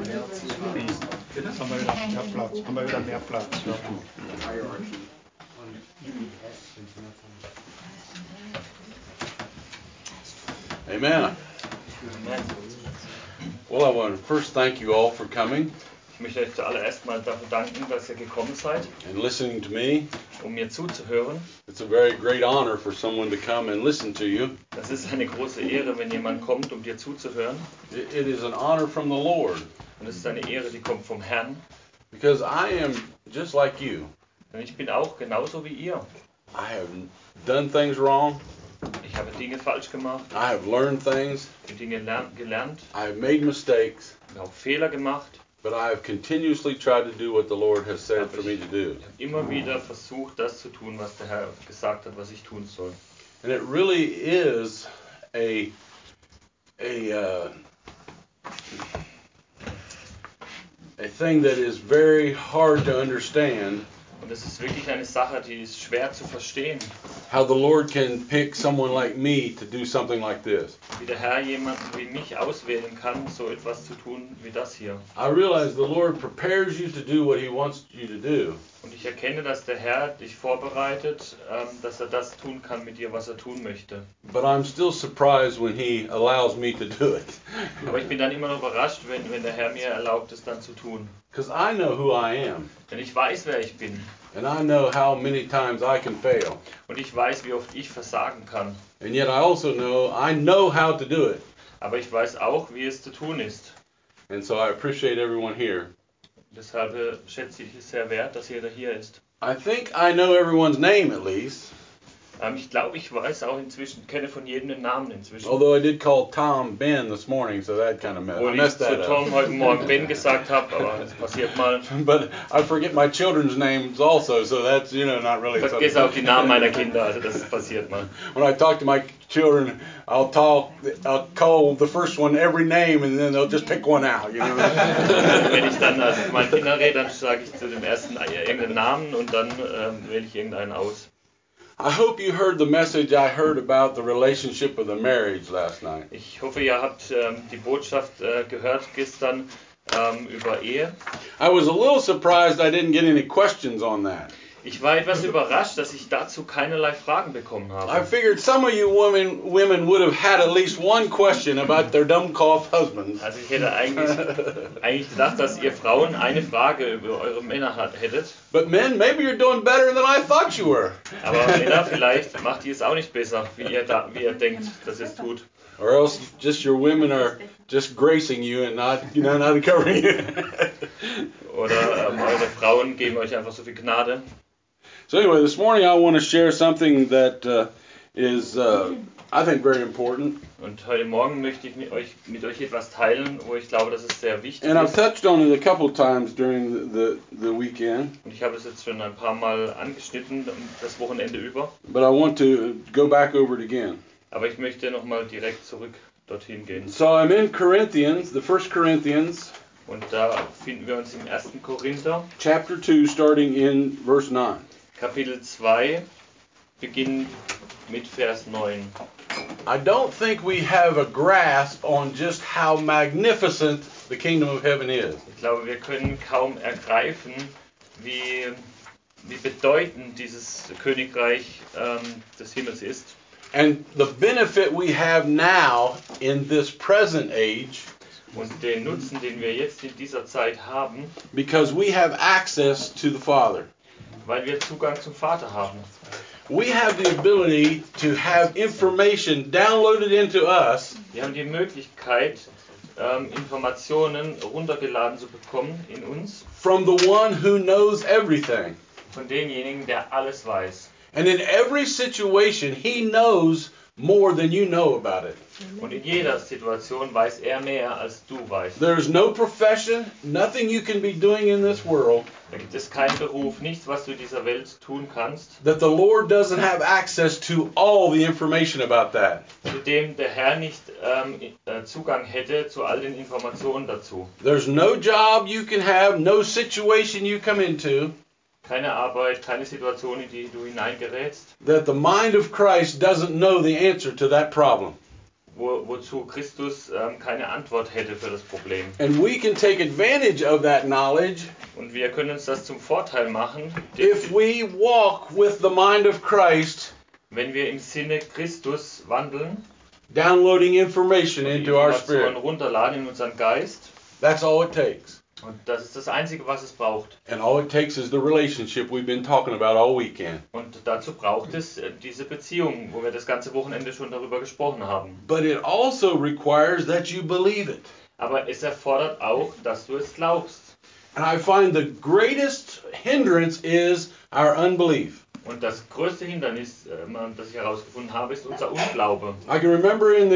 Haben wir wieder mehr Platz. Haben wir wieder mehr Platz. Ja. Amen. Well, I want to first thank you all for coming Ich möchte euch zuallererst mal dafür danken, dass ihr gekommen seid, and listening to me. mir zuzuhören. It's a very great honor for someone to come and listen to you. Das ist eine große Ehre, wenn jemand kommt, dir zuzuhören. It is an honor from the Lord Und es ist eine Ehre, die kommt vom Herrn. because I am just like you. Denn ich bin auch genauso wie ihr. I have done things wrong. Ich habe Dinge falsch gemacht, I have learned things. Dinge gelernt, I have made mistakes. habe auch Fehler gemacht. But I have continuously tried to do what the Lord has said for me to do. Ich habe immer wieder versucht, das zu tun, was der Herr gesagt hat, was ich tun soll. And it really is a thing that is very hard to understand. Und es ist wirklich eine Sache, die ist schwer zu verstehen. How the Lord can pick someone like me to do something like this. Wie der Herr jemanden wie mich auswählen kann, so etwas zu tun wie das hier. I realize the Lord prepares you to do what He wants you to do. Und ich erkenne, dass der Herr dich vorbereitet, dass er das tun kann mit dir, was er tun möchte. But I'm still surprised when He allows me to do it. Aber ich bin dann immer noch überrascht, wenn der Herr mir erlaubt, es dann zu tun. Because I know who I am. Denn ich weiß, wer ich bin. And I know how many times I can fail. Und ich weiß, wie oft ich versagen kann. And yet I also know how to do it. Aber ich weiß auch, wie es zu tun ist. And so I appreciate everyone here. Deshalb schätze ich es sehr wert, dass jeder hier ist. I think I know everyone's name at least. Ich glaube, ich weiß auch inzwischen, kenne von jedem den Namen inzwischen. Although I did call Tom Ben this morning, so that kind of Obwohl ich messed zu that Tom up. heute Morgen Ben gesagt habe, aber das passiert mal. But I forget my children's names also, so that's, not really Ich vergesse auch die Namen meiner Kinder, also das passiert mal. When I talk to my children, I'll call the first one every name and then they'll just pick one out, Wenn ich dann mit meinen Kindern rede, dann sage ich zu dem ersten irgendeinen Namen und dann wähle ich irgendeinen aus. I hope you heard the message I heard about the relationship of the marriage last night. Ich hoffe, ihr habt die Botschaft gehört gestern über Ehe. I was a little surprised I didn't get any questions on that. Ich war etwas überrascht, dass ich dazu keinerlei Fragen bekommen I habe. figured some of you women would have had at least one question about their dummkopf husbands. Also ich hätte eigentlich gedacht, dass ihr Frauen eine Frage über eure Männer hättet. But men, maybe you're doing better than I thought you were. Aber Männer, vielleicht macht ihr es auch nicht besser, wie ihr denkt, dass ihr es tut. Or else just your women are just gracing you and not covering you. Oder eure Frauen geben euch einfach so viel Gnade. So anyway, this morning I want to share something that is, I think, very important. Und heute Morgen möchte ich mit euch etwas teilen, wo ich glaube, dass es sehr wichtig And I've ist. touched on it a couple times during the weekend. Und ich habe es jetzt schon ein paar Mal angeschnitten, das Wochenende über. But I want to go back over it again. Aber ich möchte nochmal direkt zurück dorthin gehen. So I'm in Corinthians, the 1 Corinthians, Und da finden wir uns im 1. Korinther, chapter 2, starting in verse 9. Kapitel 2, beginnend mit Vers 9. I don't think we have a grasp on just how magnificent the kingdom of heaven is. Ich glaube, wir können kaum ergreifen, wie bedeutend dieses Königreich des Himmels ist. And the benefit we have now in this present age, Und den Nutzen, den wir jetzt in dieser Zeit haben, because we have access to the Father. weil wir Zugang zum Vater haben. We have the ability to have information downloaded into us Wir haben die Möglichkeit, Informationen runtergeladen zu bekommen in uns, from the one who knows everything. von demjenigen, der alles weiß. And in every situation, he knows more than you know about it. Und in jeder Situation weiß er mehr, als du weißt. There's no profession, nothing you can be doing in this world Da gibt es keinen Beruf, nichts, was du in dieser Welt tun kannst, that the Lord doesn't have access to all the information about that. zu dem der Herr nicht Zugang hätte zu all den Informationen dazu. There's no job you can have, no situation you come into Keine Arbeit, keine Situation, in die du hineingerätst, that the mind of Christ doesn't know the answer to that problem. wozu Christus keine Antwort hätte für das Problem. And we can take advantage of that knowledge Und wir können uns das zum Vorteil machen, if we walk with the mind of Christ, wenn wir im Sinne Christus wandeln, downloading information und die into our Informationen spirit. runterladen in unseren Geist. That's all it takes. Und das ist das Einzige, was es braucht. And all it takes is the relationship we've been talking about all weekend. Und dazu braucht es diese Beziehung, wo wir das ganze Wochenende schon darüber gesprochen haben. But it also requires that you believe it. Aber es erfordert auch, dass du es glaubst. And I find the greatest hindrance is our unbelief. Und das größte Hindernis, das ich herausgefunden habe, ist unser Unglaube. I can remember in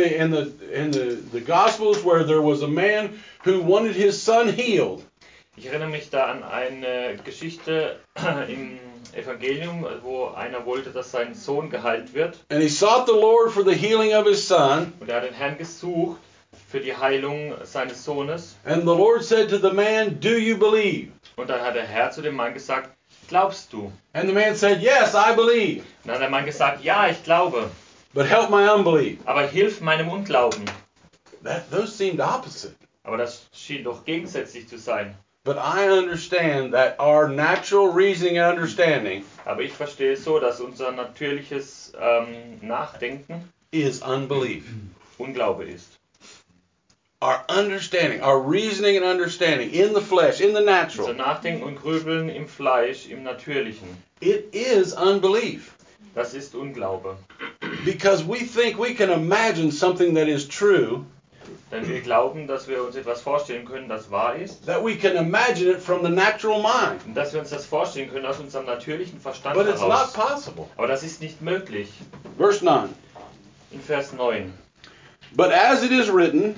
the Gospels where there was a man who wanted his son healed. Ich erinnere mich da an eine Geschichte im Evangelium, wo einer wollte, dass sein Sohn geheilt wird. And he sought the Lord for the healing of his son. Und er hat den Herrn gesucht für die Heilung seines Sohnes. And the Lord said to the man, "Do you believe?" Und dann hat der Herr zu dem Mann gesagt, glaubst du? And the man said, "Yes, I believe. Und dann hat der Mann gesagt, ja, ich glaube, But help my unbelief." aber hilf meinem Unglauben. Those seemed opposite. Aber das schien doch gegensätzlich zu sein. But I understand that our natural reasoning and understanding Aber ich verstehe es so, dass unser natürliches Nachdenken is unbelief. Unglaube ist. Our understanding, our reasoning and understanding in the flesh, in the Unser natural, Nachdenken und Grübeln im Fleisch, im Natürlichen, it is unbelief. das ist Unglaube. Because we think we can imagine something that is true, Denn wir glauben, dass wir uns etwas vorstellen können, das wahr ist. that we can imagine it from the natural mind. Und dass wir uns das vorstellen können aus unserem natürlichen Verstand But it's not heraus. possible. Aber das ist nicht möglich. Verse 9. In Vers 9. But as it is written,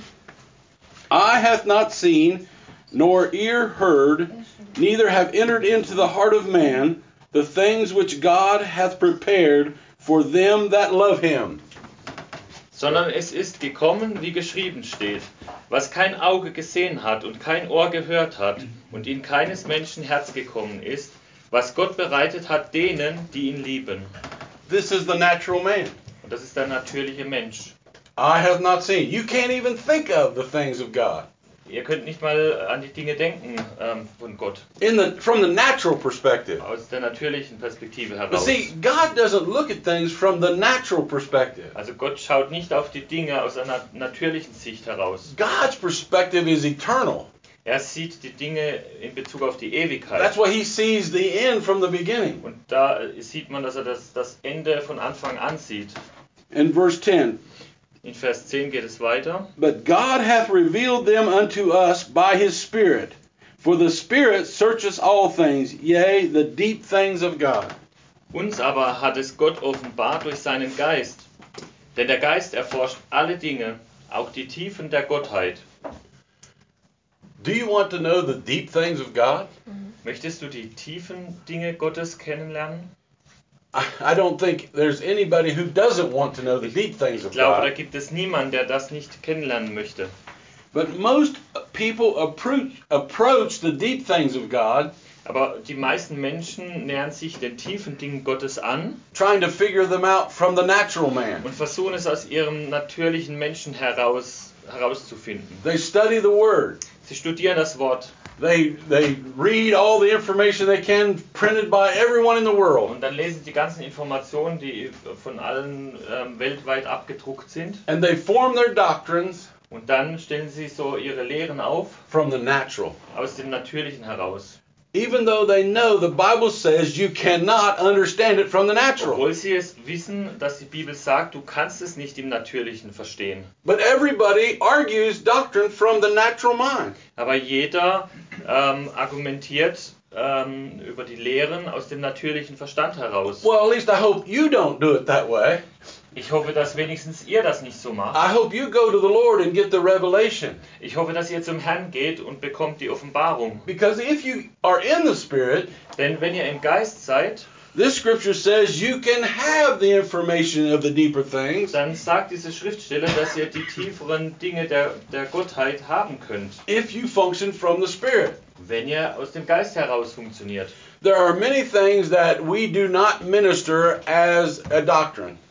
eye hath not seen, nor ear heard, neither have entered into the heart of man the things which God hath prepared for them that love him. Sondern es ist gekommen, wie geschrieben steht, was kein Auge gesehen hat und kein Ohr gehört hat und in keines Menschen Herz gekommen ist, was Gott bereitet hat denen, die ihn lieben. This is the natural man. Und das ist der natürliche Mensch. Eye hath not seen. You can't even think of the things of God. Ihr könnt nicht mal an die Dinge denken von Gott, From the natural perspective. aus der natürlichen Perspektive But heraus. see, God doesn't look at things from the natural perspective. Also Gott schaut nicht auf die Dinge aus einer natürlichen Sicht heraus. God's perspective is eternal. Er sieht die Dinge in Bezug auf die Ewigkeit. That's why he sees the end from the beginning. Und da sieht man, dass er das Ende von Anfang an sieht. In verse 10, In Vers 10 geht es weiter. but God hath revealed them unto us by his Spirit. For the Spirit searcheth all things, yea, the deep things of God. Uns aber hat es Gott offenbart durch seinen Geist. Denn der Geist erforscht alle Dinge, auch die Tiefen der Gottheit. Do you want to know the deep things of God? Möchtest du die tiefen Dinge Gottes kennenlernen? I don't think there's anybody who doesn't want to know the deep things Ich of glaube, da God. gibt es niemanden, der das nicht kennenlernen möchte. But most people approach the deep things of God Aber die meisten Menschen nähern sich den tiefen Dingen Gottes an trying to figure them out from the natural man. und versuchen es aus ihrem natürlichen Menschen herauszufinden. They study the Word. Sie studieren das Wort They read all the information they can printed by everyone in the world. und dann lesen sie die ganzen Informationen, die von allen weltweit abgedruckt sind. And they form their doctrines Und dann stellen sie so ihre Lehren auf from the natural. aus dem Natürlichen heraus. Even though they know the Bible says you cannot understand it from the natural. Obwohl sie es wissen, dass die Bibel sagt, du kannst es nicht im Natürlichen verstehen. But everybody argues doctrine from the natural mind. Aber jeder argumentiert über die Lehren aus dem natürlichen Verstand heraus. Well, at least I hope you don't do it that way. Ich hoffe, dass wenigstens ihr das nicht so macht. I hope you go to the Lord and get the revelation. Ich hoffe, dass ihr zum Herrn geht und bekommt die Offenbarung. Because if you are in the Spirit, Denn wenn ihr im Geist seid, this scripture says you can have the information of the deeper things dann sagt diese Schriftstelle, dass ihr die tieferen Dinge der Gottheit haben könnt, if you function from the Spirit. wenn ihr aus dem Geist heraus funktioniert. There are many things that we do not minister as a doctrine.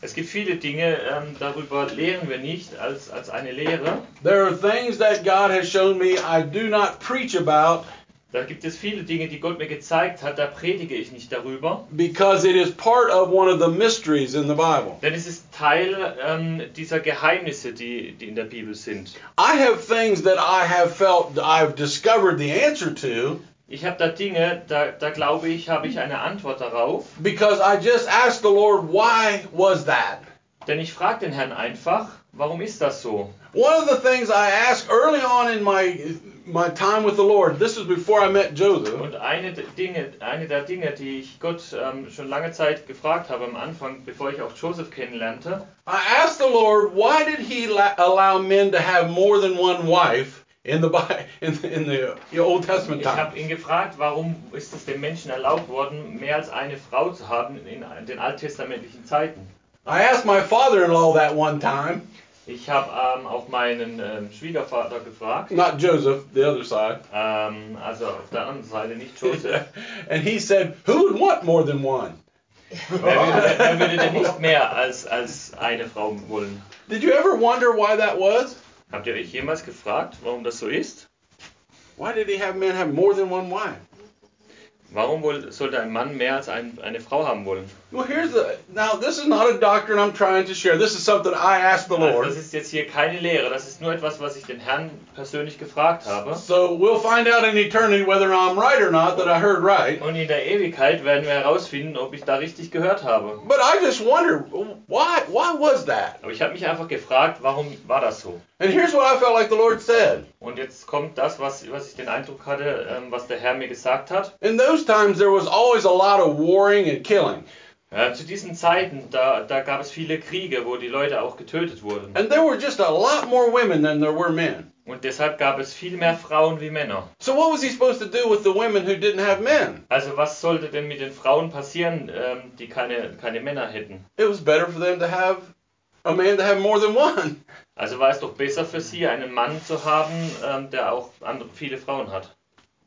Es gibt viele Dinge, darüber lehren wir nicht als eine Lehre. There are things that God has shown me I do not preach about Da gibt es viele Dinge, die Gott mir gezeigt hat, da predige ich nicht darüber. because it is part of one of the mysteries in the Bible. Denn es ist Teil dieser Geheimnisse, die in der Bibel sind. I have things that I have felt I've discovered the answer to Ich habe da Dinge, da glaube ich, habe ich eine Antwort darauf. because I just asked the Lord, why was that? Denn ich frage den Herrn einfach, warum ist das so? One of the things I asked early on in my time with the Lord, this is before I met Joseph, Und eine der Dinge, die ich Gott schon lange Zeit gefragt habe am Anfang, bevor ich auch Joseph kennenlernte, I asked the Lord, why did He allow men to have more than one wife in the Old Testament ich habe time? ihn gefragt, warum ist es den Menschen erlaubt worden, mehr als eine Frau zu haben in den alttestamentlichen Zeiten? I asked my father-in-law that one time, Ich habe auch meinen Schwiegervater gefragt, not Joseph, the other side, also auf der anderen Seite, nicht Joseph. and he said, who would want more than one? Wer würde denn nicht mehr als eine Frau wollen? Did you ever wonder why that was? Habt ihr euch jemals gefragt, warum das so ist? Why did men have more than one wife? Warum sollte ein Mann mehr als eine Frau haben wollen? Well, now this is not a doctrine I'm trying to share. This is something I asked the Also Lord. das ist jetzt hier keine Lehre, das ist nur etwas, was ich den Herrn persönlich gefragt habe. So we'll find out in eternity whether I'm right or not, that I heard right. Und in der Ewigkeit werden wir herausfinden, ob ich da richtig gehört habe. But I just wonder, why was that? Aber ich habe mich einfach gefragt, warum war das so? And here's what I felt like the Lord said. Und jetzt kommt das, was ich den Eindruck hatte, was der Herr mir gesagt hat. In those times there was always a lot of warring and killing. Zu diesen Zeiten, da gab es viele Kriege, wo die Leute auch getötet wurden. And there were just a lot more women than there were men. Und deshalb gab es viel mehr Frauen wie Männer. So what was he supposed to do with the women who didn't have men? Also was sollte denn mit den Frauen passieren, die keine Männer hätten? It was better for them to have a man to have more than one. Also war es doch besser für sie, einen Mann zu haben, der auch viele Frauen hat.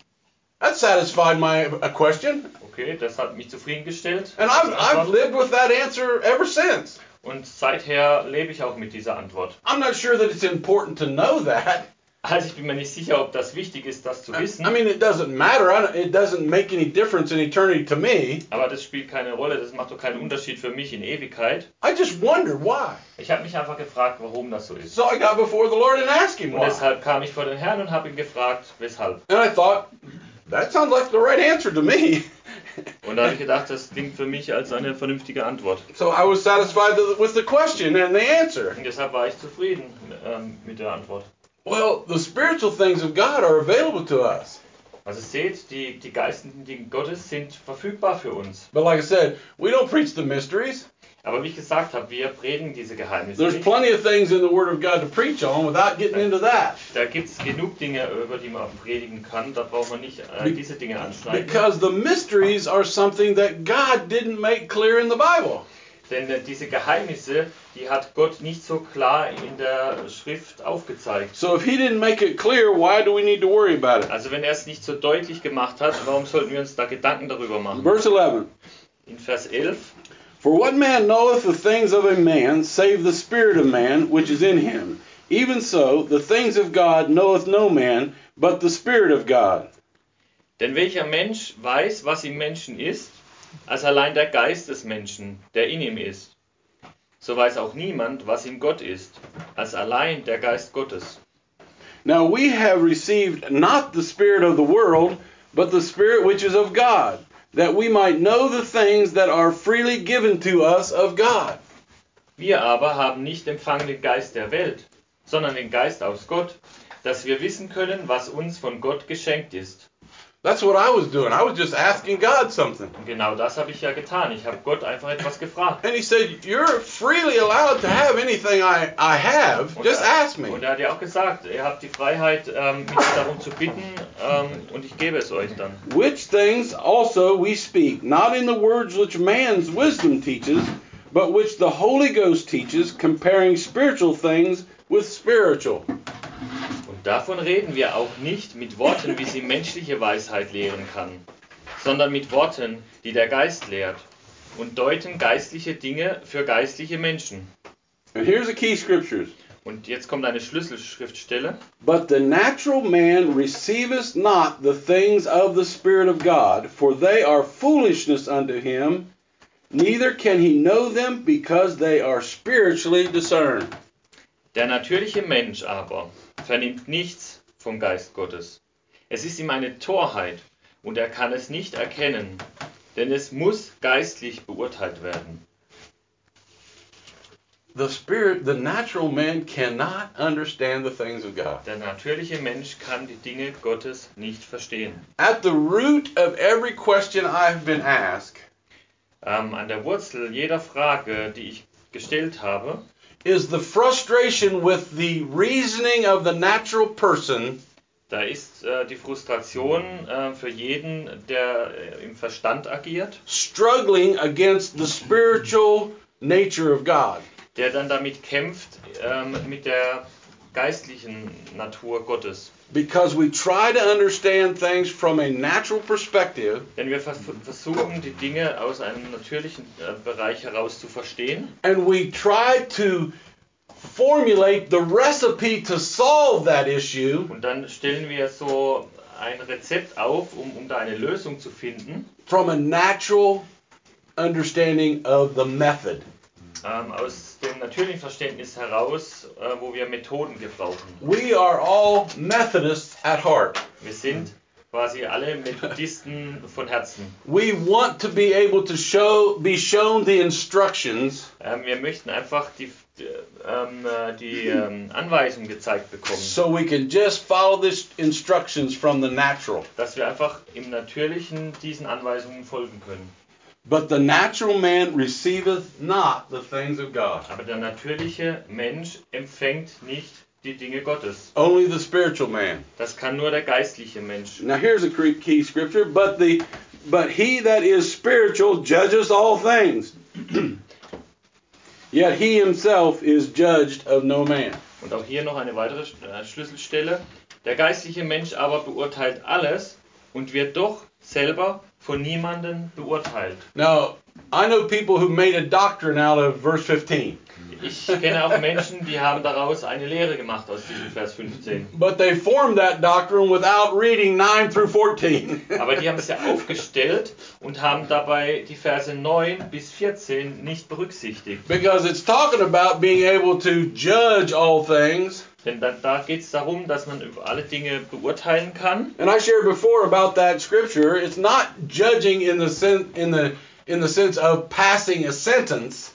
That satisfied my question. Okay, das hat mich zufriedengestellt. And I've lived with that answer ever since. Und seither lebe ich auch mit dieser Antwort. I'm not sure that it's important to know that. Also ich bin mir nicht sicher, ob das wichtig ist, das zu wissen. I mean, it doesn't matter. It doesn't make any difference in eternity to me. Aber das spielt keine Rolle, das macht doch keinen Unterschied für mich in Ewigkeit. I just wonder why. Ich habe mich einfach gefragt, warum das so ist. So I got before the Lord and asked him Und why. deshalb kam ich vor den Herrn und habe ihn gefragt, weshalb. And I thought, that sounds like the right answer to me. Und da habe ich gedacht, das klingt für mich als eine vernünftige Antwort. So I was satisfied with the question and the answer. Und deshalb war ich zufrieden mit der Antwort. Well, the spiritual things of God are available to us. Also seht, die geistlichen Dinge Gottes sind verfügbar für uns. But like I said, we don't preach the mysteries. Aber wie ich gesagt habe, wir predigen diese Geheimnisse There's nicht. plenty of things in the Word of God to preach on without getting into that. Da gibt es genug Dinge, über die man predigen kann. Da braucht man nicht diese Dinge anschneiden. Because the mysteries are something that God didn't make clear in the Bible. Denn diese Geheimnisse, die hat Gott nicht so klar in der Schrift aufgezeigt. So if He didn't make it clear, why do we need to worry about it? Also wenn er es nicht so deutlich gemacht hat, warum sollten wir uns da Gedanken darüber machen? Verse 11. In Vers 11. For what man knoweth the things of a man, save the spirit of man which is in him? Even so, the things of God knoweth no man, but the Spirit of God. Denn welcher Mensch weiß, was im Menschen ist, als allein der Geist des Menschen, der in ihm ist? So weiß auch niemand, was in Gott ist, als allein der Geist Gottes. Now we have received not the spirit of the world, but the Spirit which is of God, that we might know the things that are freely given to us of God. Wir aber haben nicht empfangen den Geist der Welt, sondern den Geist aus Gott, dass wir wissen können, was uns von Gott geschenkt ist. That's what I was doing. I was just asking God something. Und genau das habe ich ja getan. Ich habe Gott einfach etwas gefragt. And He said, you're freely allowed to have anything I have. Just ask me. Und er hat ja auch gesagt, ihr habt die Freiheit, mich darum zu bitten, und ich gebe es euch dann. Which things also we speak, not in the words which man's wisdom teaches, but which the Holy Ghost teaches, comparing spiritual things with spiritual. Und davon reden wir auch nicht mit Worten, wie sie menschliche Weisheit lehren kann, sondern mit Worten, die der Geist lehrt, und deuten geistliche Dinge für geistliche Menschen. And here's the key scriptures. Und jetzt kommt eine Schlüsselschriftstelle. But the natural man receiveth not the things of the Spirit of God, for they are foolishness unto him, neither can he know them, because they are spiritually discerned. Der natürliche Mensch aber vernimmt nichts vom Geist Gottes. Es ist ihm eine Torheit und er kann es nicht erkennen, denn es muss geistlich beurteilt werden. The natural man cannot understand the things of God. Der natürliche Mensch kann die Dinge Gottes nicht verstehen. At the root of every question I've been asked An der Wurzel jeder Frage, die ich gestellt habe, is the frustration with the reasoning of the natural person da ist die Frustration für jeden, der im Verstand agiert, struggling against the spiritual nature of God. der dann damit kämpft, mit der geistlichen Natur Gottes. Because we try to understand things from a natural perspective, Denn wir versuchen, die Dinge aus einem natürlichen Bereich heraus zu verstehen. and we try to formulate the recipe to solve that issue Und dann stellen wir so ein Rezept auf, um da eine Lösung zu finden, from a natural understanding of the method. aus dem natürlichen Verständnis heraus, wo wir Methoden gebrauchen. We are all Methodists at heart. Wir sind quasi alle Methodisten von Herzen. We want to be able to be shown the instructions Wir möchten einfach die Anweisungen gezeigt bekommen, so we can just follow the instructions from the natural. dass wir einfach im Natürlichen diesen Anweisungen folgen können. But the natural man receiveth not the things of God. Aber der natürliche Mensch empfängt nicht die Dinge Gottes. Only the spiritual man. Das kann nur der geistliche Mensch. Now here's a key scripture. But he that is spiritual judges all things. Yet he himself is judged of no man. Und auch hier noch eine weitere Schlüsselstelle. Der geistliche Mensch aber beurteilt alles und wird doch selber von niemandem beurteilt. Now, I know people who made a doctrine out of verse 15. Ich kenne auch Menschen, die haben daraus eine Lehre gemacht aus diesem Vers 15. But they formed that doctrine without reading 9 through 14. Aber die haben es ja aufgestellt und haben dabei die Verse 9 bis 14 nicht berücksichtigt. Because it's talking about being able to judge all things. Denn da geht es darum, dass man über alle Dinge beurteilen kann. And I shared before about that scripture. It's not judging in the sense of passing a sentence.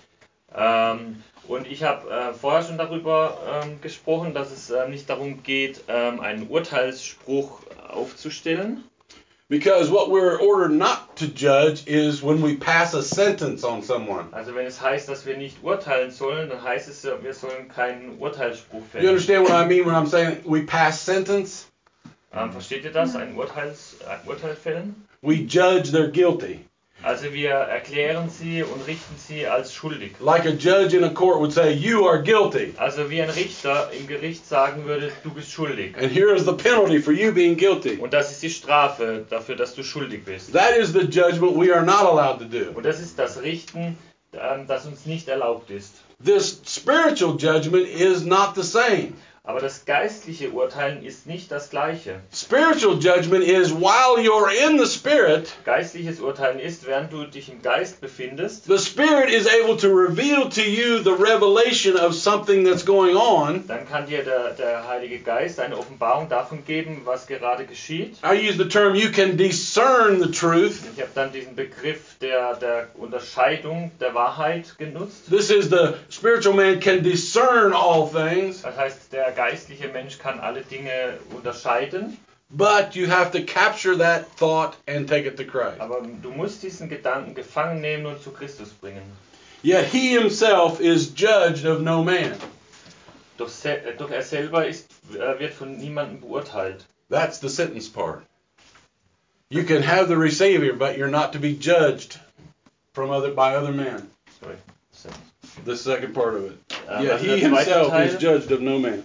Und ich habe vorher schon darüber gesprochen, dass es nicht darum geht, einen Urteilsspruch aufzustellen. Because what we're ordered not to judge is when we pass a sentence on someone. Also wenn es heißt, dass wir nicht urteilen sollen, dann heißt es, wir sollen keinen Urteilsspruch You fällen. understand what I mean when I'm saying we pass sentence? Versteht ihr das? Ein Urteil fällen? We judge they're guilty. Also wir erklären sie und richten sie als schuldig. Like a judge in a court would say, you are guilty. Also wie ein Richter im Gericht sagen würde, du bist schuldig. And here is the penalty for you being guilty. Und das ist die Strafe dafür, dass du schuldig bist. That is the judgment we are not allowed to do. Und das ist das Richten, das uns nicht erlaubt ist. This spiritual judgment is not the same. Aber das geistliche Urteilen ist nicht das gleiche. Spiritual judgment is while you're in the Spirit, Geistliches Urteilen ist, während du dich im Geist befindest, the Spirit is able to reveal to you the revelation of something that's going on. dann kann dir der Heilige Geist eine Offenbarung davon geben, was gerade geschieht. I use the term you can discern the truth. Ich habe dann diesen Begriff der Unterscheidung der Wahrheit genutzt. This is the spiritual man can discern all things, Das heißt, der geistliche Mensch kann alle Dinge unterscheiden, but you have to capture that thought and take it to Christ. aber du musst diesen Gedanken gefangen nehmen und zu Christus bringen. Yet he himself is judged of no man. Doch er selber wird von niemandem beurteilt. That's the sentence part. You can have the Savior, but you're not to be judged by other men. Sorry. The second part of it. Also Yeah, he der zweite himself Teil, is judged of no man.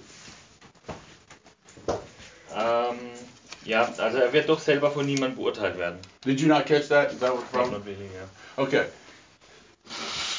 ja, also er wird doch selber von niemandem beurteilt werden. Did you not catch that? Is that what the problem? Not really, ja. Okay.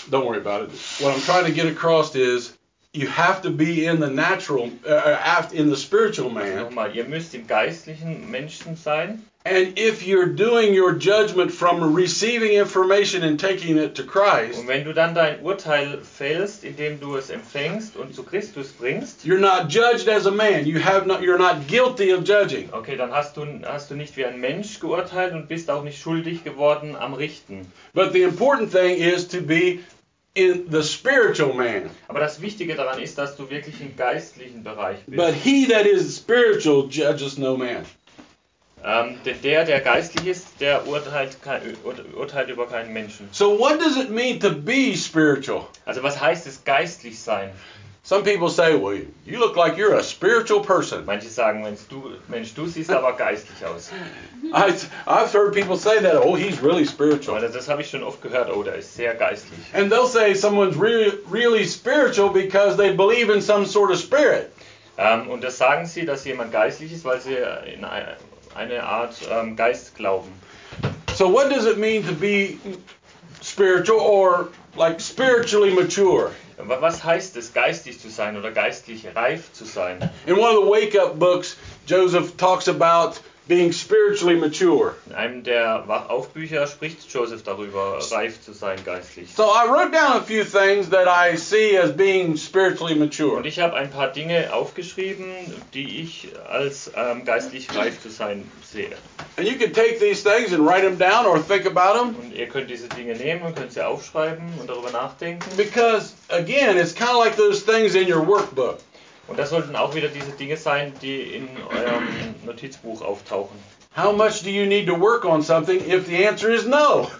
don't worry about it. What I'm trying to get across is you have to be in the natural, in the spiritual man. Nochmal, ihr müsst im geistlichen Menschen sein. And if you're doing your judgment from receiving information and taking it to Christ, Und wenn du dann dein Urteil fällst, indem du es empfängst und zu Christus bringst, you're not judged as a man. You're not guilty of judging. okay, dann hast du nicht wie ein Mensch geurteilt und bist auch nicht schuldig geworden am Richten. But the important thing is to be in the spiritual man. Aber das Wichtige daran ist, dass du wirklich im geistlichen Bereich bist. But he that is spiritual judges no man. Denn der geistlich ist, der urteilt über keinen Menschen. So what does it mean to be spiritual? Also was heißt es, geistlich sein? Some people say, well, you look like you're a spiritual person. Manche sagen, Mensch, du siehst aber geistlich aus. I've heard people say that, oh, he's really spiritual. Aber das habe ich schon oft gehört, oh, der ist sehr geistlich. And they'll say someone's really spiritual because they believe in some sort of spirit. Und das sagen sie, dass jemand geistlich ist, weil sie in eine Art Geist glauben. So what does it mean to be spiritual or like spiritually mature? Was heißt es, geistig zu sein oder geistlich reif zu sein? In one of the wake-up books, Joseph talks about being spiritually mature. In einem der Wachaufbücher spricht Joseph darüber, reif zu sein geistlich. So I wrote down a few things that I see as being spiritually mature. Und ich habe ein paar Dinge aufgeschrieben, die ich als geistlich reif zu sein sehe. And you can take these things and write them down or think about them. Und ihr könnt diese Dinge nehmen und könnt sie aufschreiben und darüber nachdenken. Because, again, it's kind of like those things in your workbook. Und das sollten auch wieder diese Dinge sein, die in eurem Notizbuch auftauchen. How much do you need to work on something if the answer is no?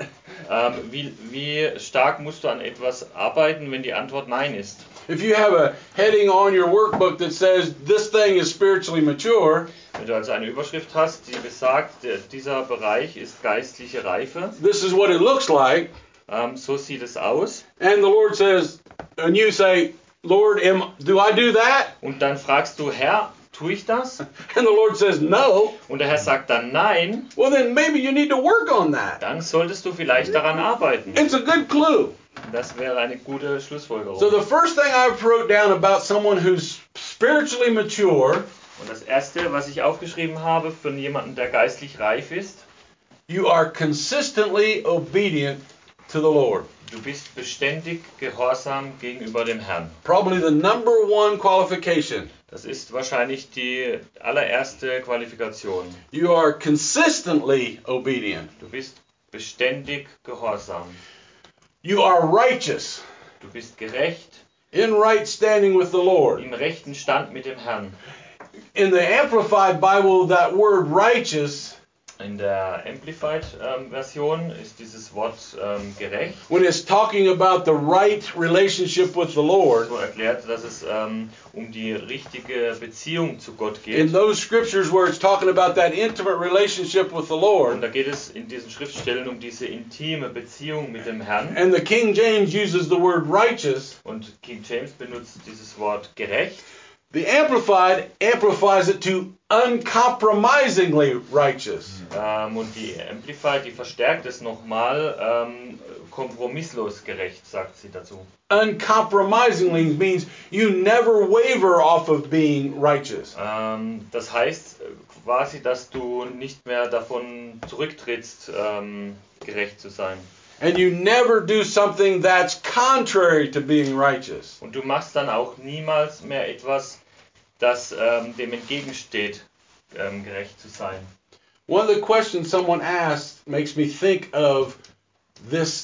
Wie stark musst du an etwas arbeiten, wenn die Antwort Nein ist? If you have a heading on your workbook that says this thing is spiritually mature, Wenn du also eine Überschrift hast, die besagt, dieser Bereich ist geistliche Reife, this is what it looks like, so sieht es aus. and the Lord says, and you say, Lord, do I do that? Und dann fragst du, Herr, tue ich das? And the Lord says, no. Und der Herr sagt dann Nein, Well, then maybe you need to work on that. dann solltest du vielleicht daran arbeiten. It's a good clue. Das wäre eine gute Schlussfolgerung. So the first thing I wrote down about someone who's spiritually mature, Und das Erste, was ich aufgeschrieben habe für jemanden, der geistlich reif ist, you are consistently obedient to the Lord. du bist beständig gehorsam gegenüber dem Herrn. Probably the number one qualification. Das ist wahrscheinlich die allererste Qualifikation. You are consistently obedient. Du bist beständig gehorsam. You are righteous, Du bist gerecht, in right standing with the Lord. im rechten Stand mit dem Herrn. In the Amplified Bible, that word righteous, In der Amplified-Version ist dieses Wort gerecht. when it's talking about the right relationship with the Lord, So erklärt, dass es um die richtige Beziehung zu Gott in geht. those scriptures where it's talking about that intimate relationship with the Und Lord, da geht es in diesen Schriftstellen um diese intime Beziehung mit dem Herrn. and the King James uses the word righteous, Und King James benutzt dieses Wort gerecht. the Amplified amplifies it to uncompromisingly righteous. Und die Amplified, die verstärkt es nochmal, kompromisslos gerecht, sagt sie dazu. Uncompromisingly means you never waver off of being righteous. Das heißt quasi, dass du nicht mehr davon zurücktrittst, gerecht zu sein. And you never do something that's contrary to being righteous. Und du machst dann auch niemals mehr etwas, das dem entgegensteht, gerecht zu sein. One of the questions someone asked makes me think of this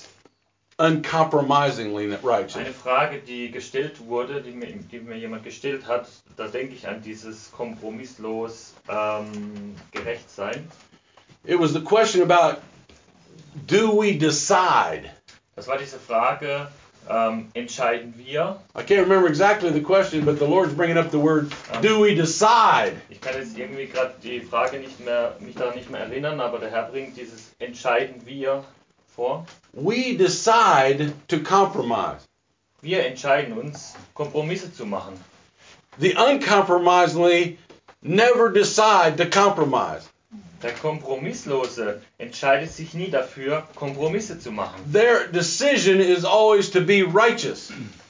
uncompromisingly righteous. Eine Frage, die gestellt wurde, die mir jemand gestellt hat, da denke ich an dieses kompromisslos gerecht sein. It was the question about, do we decide? Das war diese Frage, entscheiden wir? I can't remember exactly the question, but the Lord's bringing up the word, do we decide? Ich kann jetzt irgendwie gerade die Frage mich daran nicht mehr erinnern, aber der Herr bringt dieses entscheiden wir vor. We decide to compromise. Wir entscheiden uns, Kompromisse zu machen. The uncompromisingly never decide to compromise. Der Kompromisslose entscheidet sich nie dafür, Kompromisse zu machen. Their decision is always to be righteous.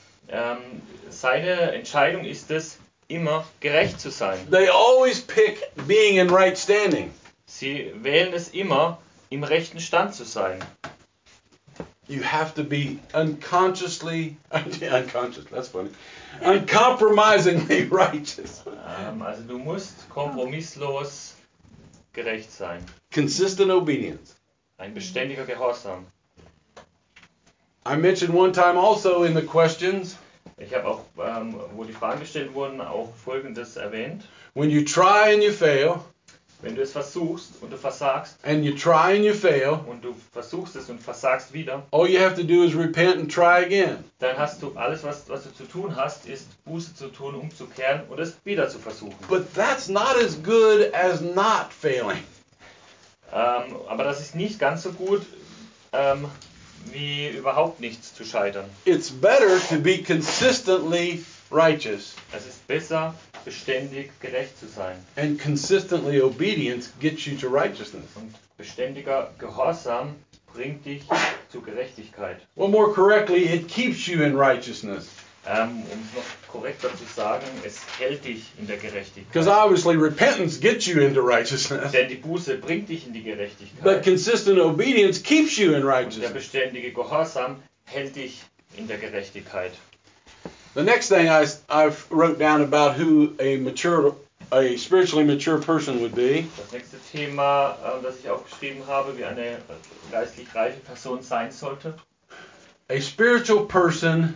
Seine Entscheidung ist es, immer gerecht zu sein. They always pick being in right standing. Sie wählen es immer, im rechten Stand zu sein. You have to be uncompromisingly righteous. Also du musst kompromisslos gerecht sein. Consistent obedience. Ein beständiger Gehorsam. I mentioned one time also in the questions, Ich habe auch, wo die Fragen gestellt wurden, auch Folgendes erwähnt. when you try and you fail, Wenn du es versuchst und du versagst and you try and you fail, und du versuchst es und versagst wieder, all you have to do is repent and try again. dann hast du alles, was du zu tun hast, ist Buße zu tun, umzukehren und es wieder zu versuchen. But that's not as good as not failing. Aber das ist nicht ganz so gut, wie überhaupt nichts zu scheitern. It's better to be consistently righteous, Es ist besser, beständig gerecht zu sein. and consistently obedience gets you to righteousness. Und beständiger Gehorsam bringt dich zu Gerechtigkeit. Well, more correctly, it keeps you in righteousness. Um es noch korrekter zu sagen, es hält dich in der Gerechtigkeit. Because obviously repentance gets you into righteousness. Denn die Buße bringt dich in die But Gerechtigkeit. consistent obedience keeps you in Und der righteousness. beständige Gehorsam hält dich in der Gerechtigkeit. The next thing I wrote down about who a spiritually mature person would be Das nächste Thema, das ich aufgeschrieben habe, wie eine geistlich reife Person sein sollte. a spiritual person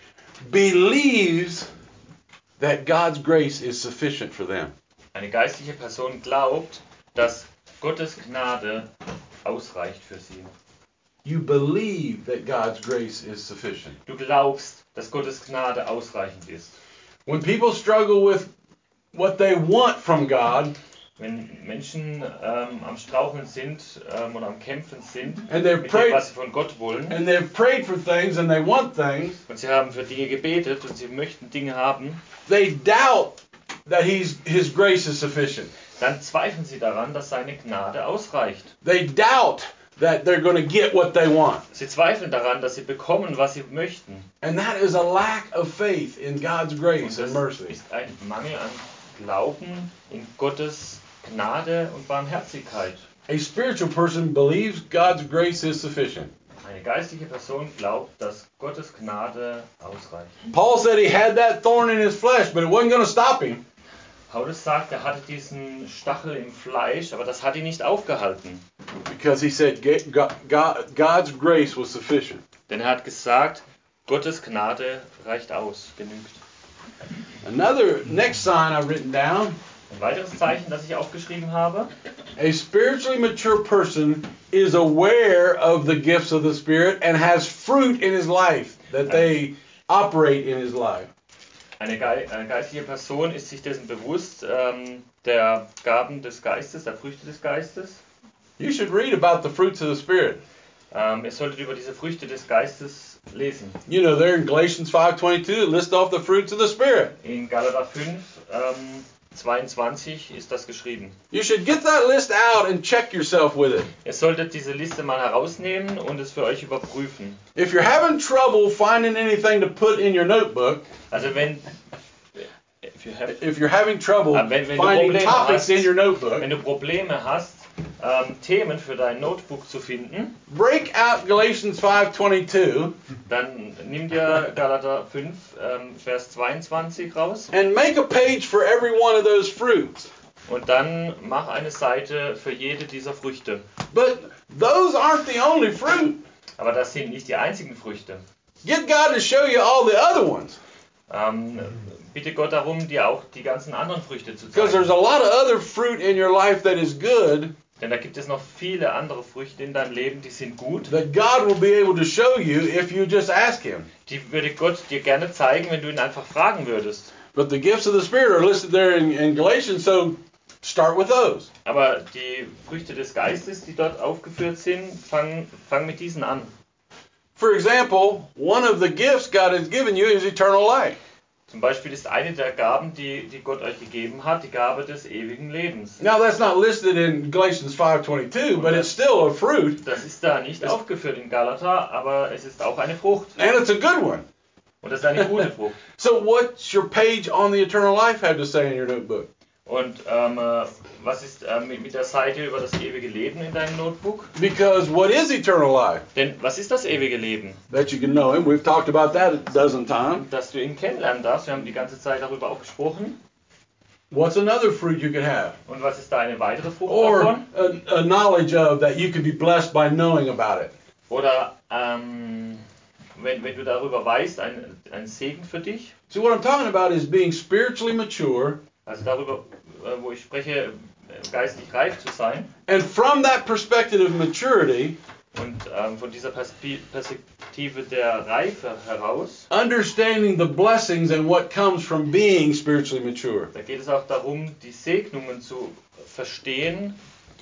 believes that God's grace is sufficient for them. Eine geistliche Person glaubt, dass Gottes Gnade ausreicht für sie. You believe that God's grace is sufficient. Du glaubst, dass Gottes Gnade ausreichend ist. When people struggle with what they want from God, Wenn Menschen am Straucheln sind oder am Kämpfen sind and they've mit dem, prayed was sie von Gott wollen, and they've prayed for things and they want things, und sie haben für Dinge gebetet und sie möchten Dinge haben, they doubt that His grace is sufficient. dann zweifeln sie daran, dass seine Gnade ausreicht. They doubt that they're going to get what they want. Sie zweifeln daran, dass sie bekommen, was sie möchten. And that is a lack of faith in God's Und grace and das mercy. ist ein Mangel an Glauben in Gottes Gnade und Barmherzigkeit. A spiritual person believes God's grace is sufficient. Eine geistliche Person glaubt, dass Gottes Gnade ausreicht. Paul said he had that thorn in his flesh, but it wasn't going to stop him. Paulus sagt, er hatte diesen Stachel im Fleisch, aber das hat ihn nicht aufgehalten. Because he said God's grace was sufficient. Denn er hat gesagt, Gottes Gnade reicht aus, genügt. Next sign I've written down, Ein weiteres Zeichen, das ich aufgeschrieben habe, a spiritually mature person is aware of the gifts of the Spirit and has fruit in his life that they operate in his life. eine geistliche Person ist sich dessen bewusst, der Gaben des Geistes, der Früchte des Geistes. You should read about the fruits of the Spirit. Ihr solltet über diese Früchte des Geistes lesen. You know, there in Galatians 5:22, it lists off the fruits of the Spirit. In Galater 5, 22 ist das geschrieben. You should get that list out and check yourself with it. Ihr solltet diese Liste mal herausnehmen und es für euch überprüfen. If you're having trouble finding anything to put in your notebook, Also wenn if you're having trouble wenn du finding Probleme topics hast, in your notebook, wenn du Probleme hast, Themen für dein Notebook zu finden, break out Galatians 5:22 dann nimm dir Galater 5, Vers 22 raus and make a page for every one of those fruits. und dann mach eine Seite für jede dieser Früchte. But those aren't the only fruit. Aber das sind nicht die einzigen Früchte. Get God to show you all the other ones. Bitte Gott darum, dir auch die ganzen anderen Früchte zu Because there's zeigen. a lot of other fruit in your life that is good Denn da gibt es noch viele andere Früchte in deinem Leben, die sind gut. that God will be able to show you if you just ask Him. Die würde Gott dir gerne zeigen, wenn du ihn einfach fragen würdest. But the gifts of the Spirit are listed there in Galatians, so start with those. Aber die Früchte des Geistes, die dort aufgeführt sind, fang mit diesen an. For example, one of the gifts God has given you is eternal life. Zum Beispiel ist eine der Gaben, die Gott euch gegeben hat, die Gabe des ewigen Lebens. Now that's not listed in Galatians 5:22, but it's still a fruit, Das ist da nicht aufgeführt in Galater, aber es ist auch eine Frucht. and it's a good one. Und das ist eine gute Frucht. So what's your page on the eternal life have to say in your notebook? Und was ist mit der Seite über das ewige Leben in deinem Notebook? Because what is eternal life? Denn was ist das ewige Leben? That you can know him. We've talked about that a dozen times. Dass du ihn kennenlernen darfst. Wir haben die ganze Zeit darüber auch gesprochen. What's another fruit you could have? Und was ist da eine weitere Frucht Or davon? a knowledge of that you could be blessed by knowing about it. Oder wenn du darüber weißt, ein Segen für dich. So what I'm talking about is being spiritually mature. Also darüber, wo ich spreche, geistlich reif zu sein. And from that perspective of maturity, Und von dieser Perspektive der Reife heraus, understanding the blessings and what comes from being spiritually mature. da geht es auch darum, die Segnungen zu verstehen,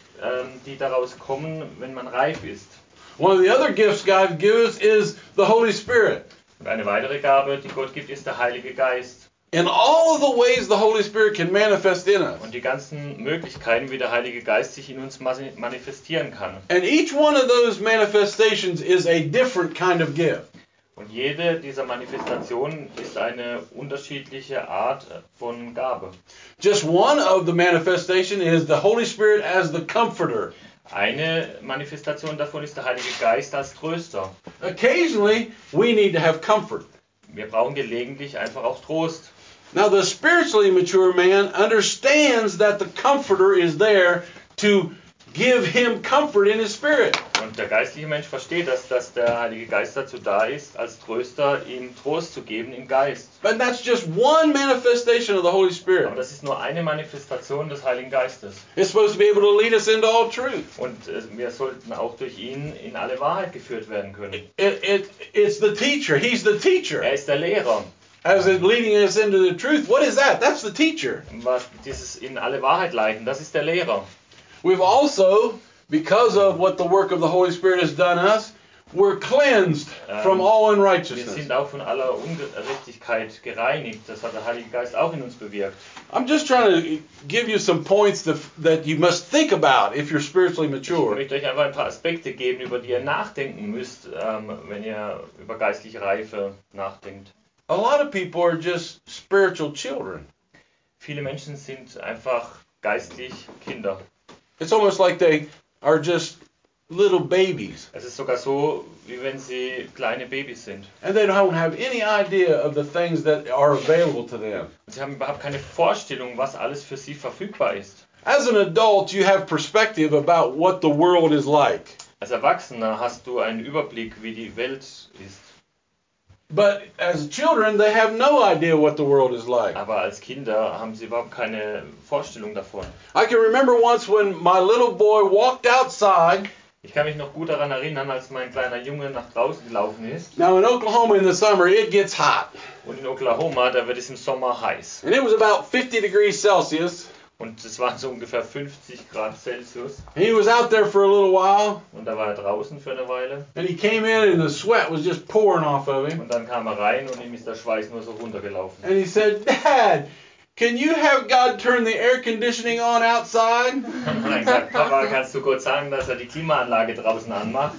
die daraus kommen, wenn man reif ist. One of the other gifts God gives is the Holy Spirit. Und eine weitere Gabe, die Gott gibt, ist der Heilige Geist. And all of the ways the Holy Spirit can manifest in us. Und die ganzen Möglichkeiten, wie der Heilige Geist sich in uns manifestieren kann. And each one of those manifestations is a different kind of gift. Und jede dieser Manifestationen ist eine unterschiedliche Art von Gabe. Just one of the manifestation is the Holy Spirit as the comforter. Eine Manifestation davon ist der Heilige Geist als Tröster. Occasionally, we need to have comfort. Wir brauchen gelegentlich einfach auch Trost. Now, the spiritually mature man understands that the comforter is there to give him comfort in his spirit. Und der geistliche Mensch versteht, dass der Heilige Geist dazu da ist, als Tröster ihm Trost zu geben im Geist. But that's just one manifestation of the Holy Aber Spirit. das ist nur eine Manifestation des Heiligen Geistes. It's supposed to be able to lead us into all truth. Und wir sollten auch durch ihn in alle Wahrheit geführt werden können. It's the teacher. He's the teacher. Er ist der Lehrer. As it's leading us into the truth. What is that? That's the teacher. Was dieses in alle Wahrheit leiten, das ist der Lehrer. We've also, because of what the work of the Holy Spirit has done us, we're cleansed from all Wir unrighteousness. sind auch von aller Ungerechtigkeit gereinigt. Das hat der Heilige Geist auch in uns bewirkt. I'm just trying to give you some points that you must think about if you're spiritually Ich mature. möchte euch einfach ein paar Aspekte geben, über die ihr nachdenken müsst, wenn ihr über geistliche Reife nachdenkt. A lot of people are just spiritual children. Viele Menschen sind einfach geistlich Kinder. It's almost like they are just little babies. Es ist sogar so, wie wenn sie kleine Babys sind. And they don't have any idea of the things that are available to them. Und sie haben überhaupt keine Vorstellung, was alles für sie verfügbar ist. As an adult, you have perspective about what the world is like. Als Erwachsener hast du einen Überblick, wie die Welt ist. But as children, they have no idea what the world is like. Aber als Kinder haben sie überhaupt keine Vorstellung davon. I can remember once when my little boy walked outside. Ich kann mich noch gut daran erinnern, als mein kleiner Junge nach draußen gelaufen ist. Now in Oklahoma in the summer, it gets hot. Und in Oklahoma, da wird es im Sommer heiß. And it was about 50 degrees Celsius. Und es waren so ungefähr 50 Grad Celsius. And he was out there for a little while. Und da war er draußen für eine Weile. And he came in and the sweat was just pouring off of him. Und dann kam er rein und ihm ist der Schweiß nur so runtergelaufen. And he said, "Dad, can you have God turn the air conditioning on outside?" Und dann hat er gesagt, Papa, kannst du kurz sagen, dass er die Klimaanlage draußen anmacht?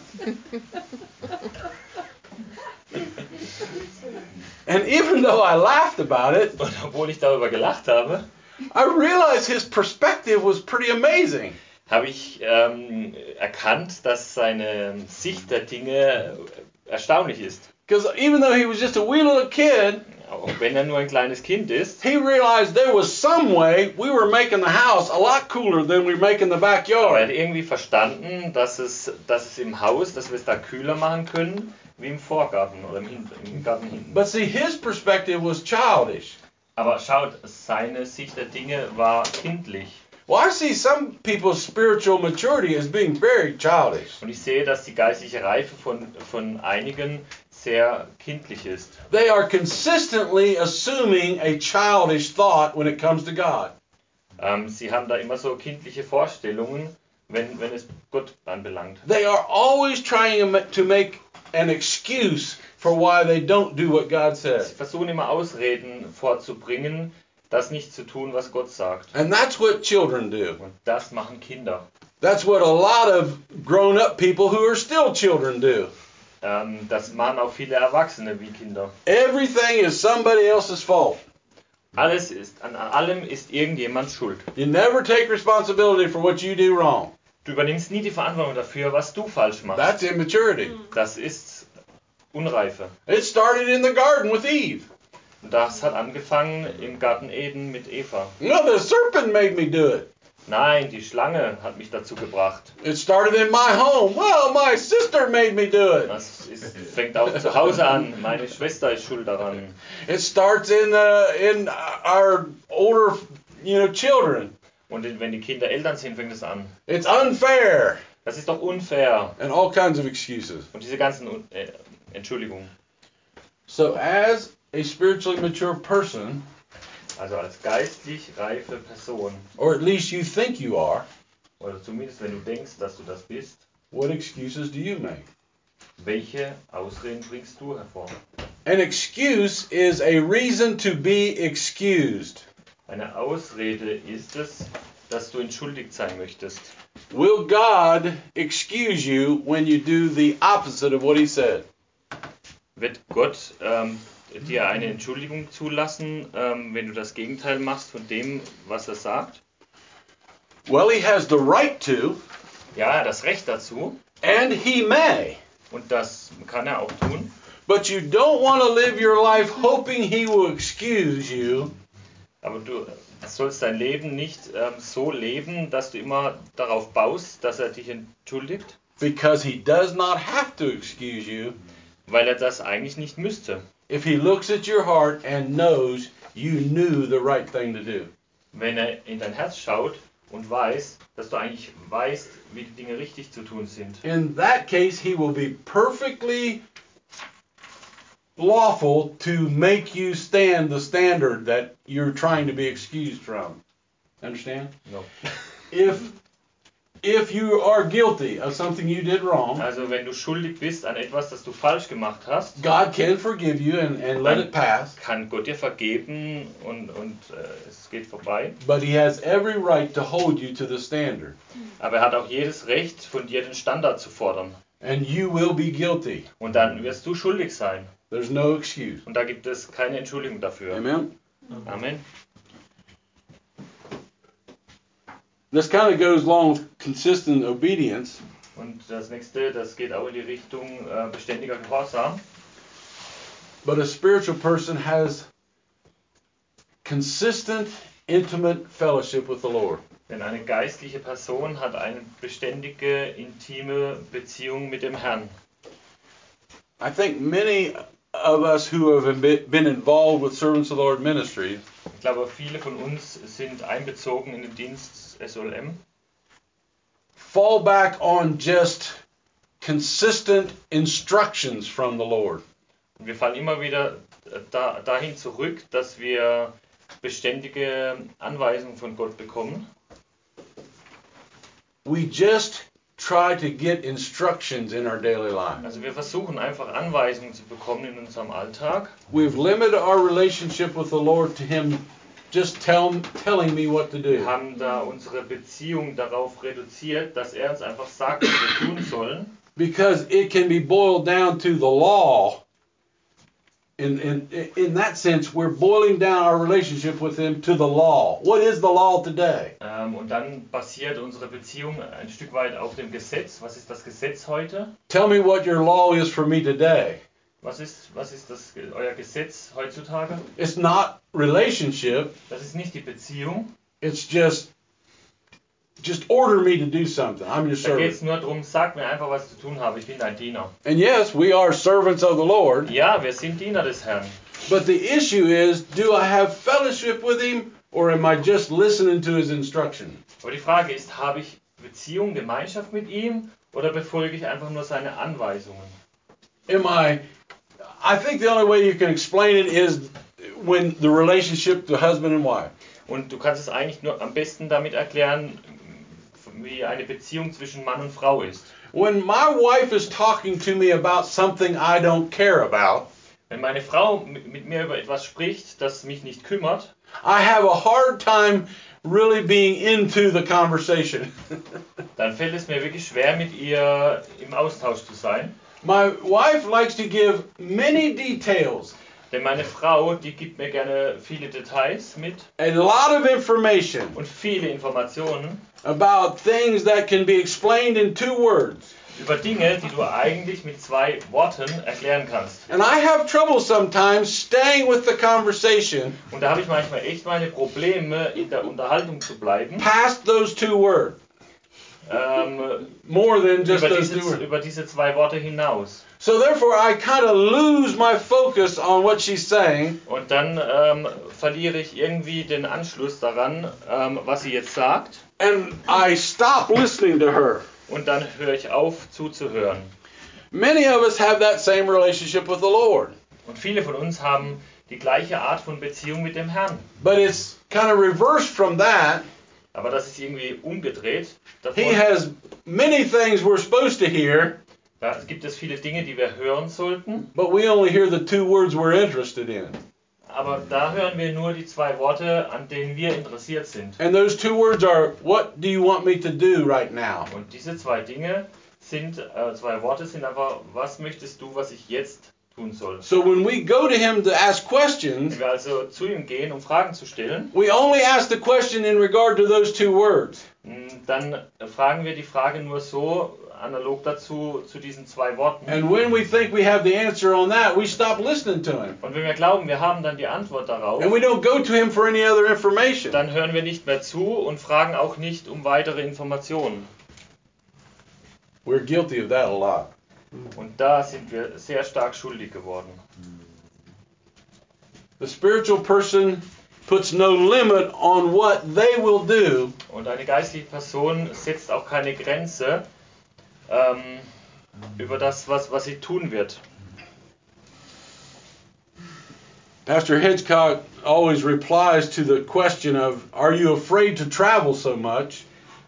And even though I laughed about it, Und obwohl ich darüber gelacht habe, I realized his perspective was pretty amazing. habe ich erkannt, dass seine Sicht der Dinge erstaunlich ist. Because even though he was just a wee little kid, Auch wenn er nur ein kleines Kind ist, he realized there was some way we were making the house a lot cooler than we make in the aber er backyard. hat irgendwie verstanden, dass es im Haus, dass wir es da kühler machen können, wie im Vorgarten oder im Garten hinten. But see, his perspective was childish. Aber schaut, seine Sicht der Dinge war kindlich. Well, I see some people's spiritual maturity as being very childish. Und ich sehe, dass die geistliche Reife von einigen sehr kindlich ist. They are consistently assuming a childish thought when it comes to God. Sie haben da immer so kindliche Vorstellungen, wenn es Gott anbelangt. They are always trying to make an excuse for why they don't do what God Sie said. versuchen immer Ausreden vorzubringen, das nicht zu tun, was Gott sagt. And that's what children do. Und das machen Kinder. That's what a lot of grown-up people who are still children do. Das machen auch viele Erwachsene wie Kinder. Everything is somebody else's fault. An allem ist irgendjemand schuld. You never take responsibility for what you do wrong. Du übernimmst nie die Verantwortung dafür, was du falsch machst. That's immaturity. Das ist Unreife. It started in the garden with Eve. Und das hat angefangen im Garten Eden mit Eva. No, the serpent made me do it. Nein, die Schlange hat mich dazu gebracht. It started in my home. Well, my sister made me do it. Fängt auch zu Hause an. Meine Schwester ist schuld daran. It starts in our older, children. Und wenn die Kinder Eltern sind, fängt es an. It's unfair. Das ist doch unfair. And all kinds of excuses. Und diese ganzen Entschuldigungen. So as a spiritually mature person, Also als geistlich reife Person, or at least you think you are, oder zumindest wenn du denkst, dass du das bist, what excuses do you make? welche Ausreden bringst du hervor? An excuse is a reason to be excused. Eine Ausrede ist es, dass du entschuldigt sein möchtest. Will God excuse you when you do the opposite of what he said? Wird Gott dir eine Entschuldigung zulassen, wenn du das Gegenteil machst von dem, was er sagt? Well, he has the right to, Ja, er hat das Recht dazu and he may. und das kann er auch tun. But you don't want to live your life hoping he will excuse you, Aber du sollst dein Leben nicht so leben, dass du immer darauf baust, dass er dich entschuldigt, because he does not have to excuse you weil er das eigentlich nicht müsste. if he looks at your heart and knows you knew the right thing to do. Wenn er in dein Herz schaut und weiß, dass du eigentlich weißt, wie die Dinge richtig zu tun sind. In that case, he will be perfectly lawful to make you stand the standard that you're trying to be excused from. Understand? No. If you are guilty of something you did wrong, Also wenn du schuldig bist an etwas, das du falsch gemacht hast, God can forgive you and let it pass, kann Gott dir vergeben und es geht vorbei. but he has every right to hold you to the standard. Aber er hat auch jedes Recht, von dir den Standard zu fordern. And you will be guilty. Und dann wirst du schuldig sein. There's no excuse. Und da gibt es keine Entschuldigung dafür. Amen? Amen. This kind of goes along with consistent obedience. Und das nächste, das geht auch in die Richtung beständiger Gehorsam. But a spiritual person has consistent, intimate fellowship with the Lord. Denn eine geistliche Person hat eine beständige, intime Beziehung mit dem Herrn. I think many of us who have been involved with Servants of the Lord ministry Ich glaube, viele von uns sind einbezogen in den Dienst SOLM. fall back on just consistent instructions from the Lord. Und wir fallen immer wieder dahin zurück, dass wir beständige Anweisungen von Gott bekommen. We just try to get instructions in our daily life. Also wir versuchen einfach Anweisungen zu bekommen in unserem Alltag. We've limited our relationship with the Lord to Him just telling me what to Wir do. haben da unsere Beziehung darauf reduziert, dass er uns einfach sagt, was wir tun sollen. Because it can be boiled down to the law. In that sense, we're boiling down our relationship with Him to the law. What is the law today? Und dann basiert unsere Beziehung ein Stück weit auf dem Gesetz. Was ist das Gesetz heute? Tell me what your law is for me today. Was ist euer Gesetz heutzutage? It's not relationship. Das ist nicht die Beziehung. It's just order me to do something. I'm your Da geht es servant. nur darum, sag mir einfach, was zu tun habe. Ich bin dein Diener. And yes, we are servants of the Lord. Ja, wir sind Diener des Herrn. But the issue is, do I have fellowship with Him or am I just listening to His instruction? Aber die Frage ist, habe ich Beziehung, Gemeinschaft mit ihm oder befolge ich einfach nur seine Anweisungen? I think the only way you can explain it is when the relationship to husband and wife. Und du kannst es eigentlich nur am besten damit erklären, wie eine Beziehung zwischen Mann und Frau ist. When my wife is talking to me about something I don't care about, Wenn meine Frau mit mir über etwas spricht, das mich nicht kümmert, I have a hard time really being into the conversation. dann fällt es mir wirklich schwer, mit ihr im Austausch zu sein. My wife likes to give many details, Denn meine Frau, die gibt mir gerne viele Details mit a lot of information und viele Informationen about things that can be explained in 2 words. über Dinge, die du eigentlich mit 2 Worten erklären kannst. And I have trouble sometimes staying with the conversation Und da habe ich manchmal echt meine Probleme, in der Unterhaltung zu bleiben, past those 2 words, more than just those 2 words. über diese 2 Worte hinaus. So therefore I kind of lose my focus on what she's saying, Und dann verliere ich irgendwie den Anschluss daran, was sie jetzt sagt. and I stop listening to her. Und dann höre ich auf zuzuhören. Many of us have that same relationship with the Lord, Und viele von uns haben die gleiche Art von Beziehung mit dem Herrn. but it's kind of reversed from that. Aber das ist irgendwie umgedreht. He Davon. has many things we're supposed to hear, Da gibt es viele Dinge, die wir hören sollten. but we only hear the 2 words we're interested in. Aber da hören wir nur die 2 Worte, an denen wir interessiert sind. And those 2 words are, what do you want me to do right now? Und diese 2 Dinge sind, 2 Worte sind aber, was möchtest du, was ich jetzt tun soll? So when we go to him to ask questions, Wenn wir also zu ihm gehen, um Fragen zu stellen, we only ask the question in regard to those 2 words. dann fragen wir die Frage nur so, analog dazu, zu diesen 2 Worten. And when we think we have the answer on that, we stop listening to him. Und wenn wir glauben, wir haben dann die Antwort darauf, And we don't go to him for any other information. dann hören wir nicht mehr zu und fragen auch nicht um weitere Informationen. We're guilty of that a lot. Und da sind wir sehr stark schuldig geworden. The spiritual person puts no limit on what they will do, Und eine geistliche Person setzt auch keine Grenze über das, was sie tun wird. Pastor Hitchcock always replies to the question of, are you afraid to travel so much?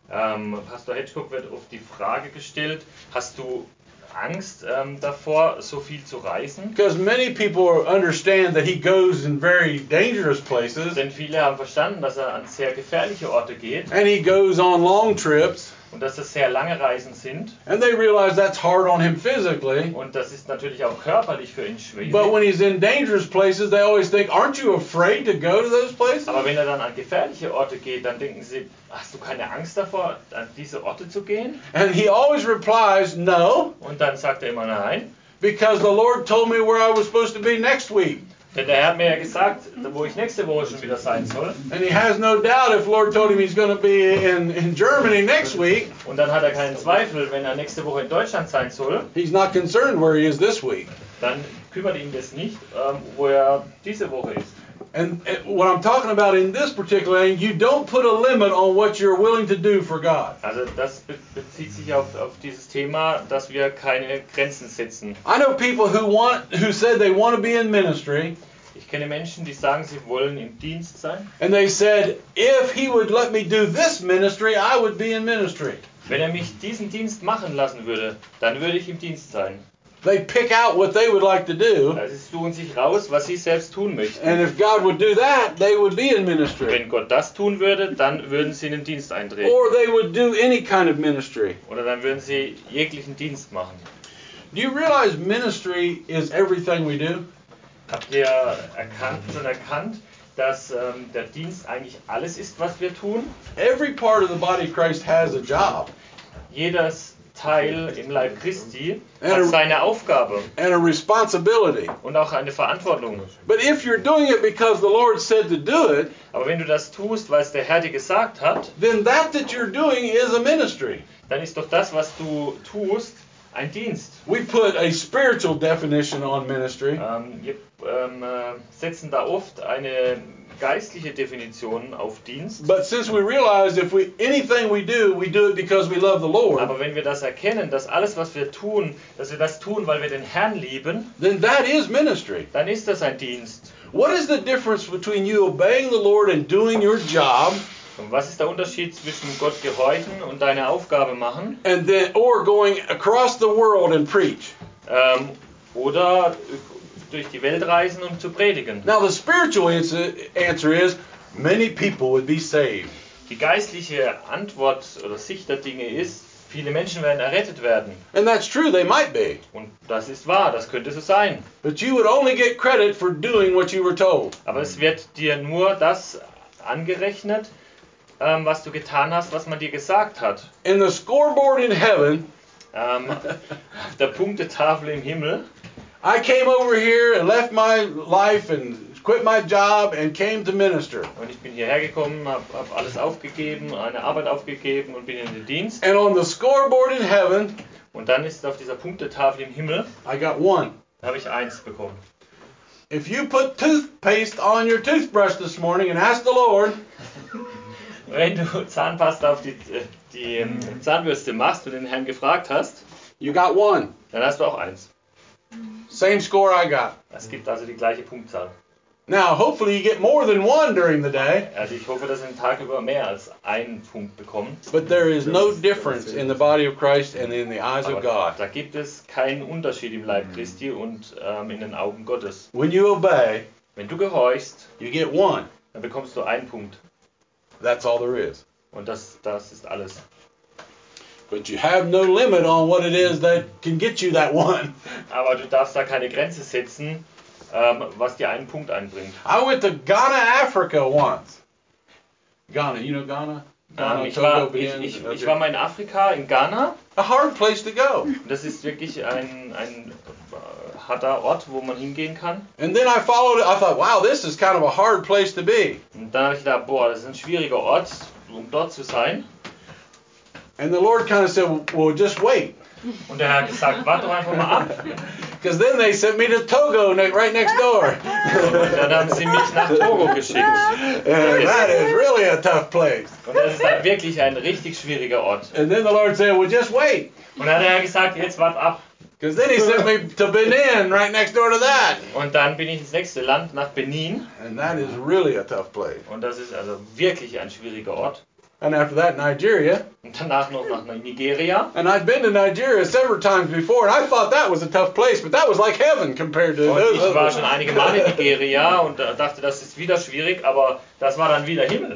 Pastor Hitchcock wird oft die Frage gestellt, hast du Angst davor, so viel zu reisen? Because many people understand that he goes in very dangerous places, Denn viele haben verstanden, dass er an sehr gefährliche Orte geht and he goes on long trips, und dass das sehr lange Reisen sind. and they realize that's hard on him physically. Und das ist natürlich auch körperlich für ihn schwierig. But when he's in dangerous places, they always think, aren't you afraid to go to those places? Aber wenn er dann an gefährliche Orte geht, dann denken sie, hast du keine Angst davor, an diese Orte zu gehen? And he always replies, no, Und dann sagt er immer nein. because the Lord told me where I was supposed to be next week. Denn der Herr hat mir ja gesagt, wo ich nächste Woche schon wieder sein soll. And he has no doubt if Lord told him he's going to be in Germany next week, Und dann hat er keinen Zweifel, wenn er nächste Woche in Deutschland sein soll, he's not concerned where he is this week. dann kümmert ihn das nicht, wo er diese Woche ist. And what I'm talking about in this particular thing, you don't put a limit on what you're willing to do for God. Also das bezieht sich auf dieses Thema, dass wir keine Grenzen setzen. I know people who said they want to be in ministry, Ich kenne Menschen, die sagen, sie wollen im Dienst sein. and they said, if he would let me do this ministry, I would be in ministry. Wenn er mich diesen Dienst machen lassen würde, dann würde ich im Dienst sein. They pick out what they would like to do, Also sie suchen sich raus, was sie selbst tun möchten. and if God would do that, they would be in ministry. Wenn Gott das tun würde, dann würden sie in den Dienst eintreten. Or they would do any kind of ministry. Oder dann würden sie jeglichen Dienst machen. Do you realize ministry is everything we do? Habt ihr schon erkannt, dass der Dienst eigentlich alles ist, was wir tun? Every part of the body of Christ has a job Jedes Teil im Leib Christi And hat a- seine Aufgabe and a responsibility. und auch eine Verantwortung. But if you're doing it because the Lord said to do it, Aber wenn du das tust, weil es der Herr dir gesagt hat, then that you're doing is a ministry. dann ist doch das, was du tust, ein Dienst. We put a spiritual definition on ministry, Wir setzen da oft eine geistliche Definition auf Dienst. but since we realize if anything we do it because we love the Lord, Aber wenn wir das erkennen, dass alles, was wir tun, dass wir das tun, weil wir den Herrn lieben, then that is ministry. dann ist das ein Dienst. What is the difference between you obeying the Lord and doing your job Und was ist der Unterschied zwischen Gott gehorchen und deine Aufgabe machen? or going across the world and preach? Oder durch die Welt reisen und zu predigen? Now the spiritual answer is many people would be saved. Die geistliche Antwort oder Sicht der Dinge ist, viele Menschen werden errettet werden. And that's true, they might be. Und das ist wahr, das könnte so sein. But you would only get credit for doing what you were told. Aber es wird dir nur das angerechnet, was du getan hast, was man dir gesagt hat. In the scoreboard in heaven, Auf der Punktetafel im Himmel, I came over here and left my life and quit my job and came to minister. und ich bin hierher gekommen, habe alles aufgegeben, eine Arbeit aufgegeben und bin in den Dienst. And on the scoreboard in heaven, Und dann ist auf dieser Punktetafel im Himmel, I got 1. da habe ich 1 bekommen. If you put toothpaste on your toothbrush this morning and ask the Lord, Wenn du Zahnpasta auf die Zahnbürste machst und den Herrn gefragt hast, you got 1. dann hast du auch 1. Same score I got. Es gibt also die gleiche Punktzahl. Now, hopefully you get more than 1 during the day, Also ich hoffe, dass wir den Tag über mehr als einen Punkt bekommen. but there is no difference in the body of Christ and in the eyes of Aber God. da gibt es keinen Unterschied im Leib Christi und in den Augen Gottes. When you obey, Wenn du gehorchst, you get 1. dann bekommst du 1 Punkt. That's all there is. Und das ist alles. But you have no limit on what it is that can get you that 1. Aber du darfst da keine Grenze setzen, was dir einen Punkt einbringt. I went to Ghana, Africa once. Ghana, you know Ghana? Ghana, Ich Togo, war Benin. ich war mal in Afrika, in Ghana. A hard place to go. Und das ist wirklich ein harter Ort, wo man hingehen kann. And then I thought, wow, this is kind of a hard place to be. Und dann habe ich gedacht, boah, das ist ein schwieriger Ort, um dort zu sein. And the Lord kind of said, well, just wait. Und der Herr hat gesagt, warte doch einfach mal ab. Because then they sent me to Togo right next door. Und dann haben sie mich nach Togo geschickt. And that is really a tough place. Und das ist halt wirklich ein richtig schwieriger Ort. And then the Lord said, well, just wait. Und dann hat der Herr gesagt, jetzt wart ab. Because then he sent me to Benin, right next door to that. Und dann bin ich ins nächste Land, nach Benin. And that is really a tough place. Und das ist also wirklich ein schwieriger Ort. And after that, Nigeria. Und danach noch nach Nigeria. And I'd been to Nigeria several times before, and I thought that was a tough place, but that was like heaven compared to Und those ich war others. schon einige Mal in Nigeria und dachte, das ist wieder schwierig, aber das war dann wieder Himmel.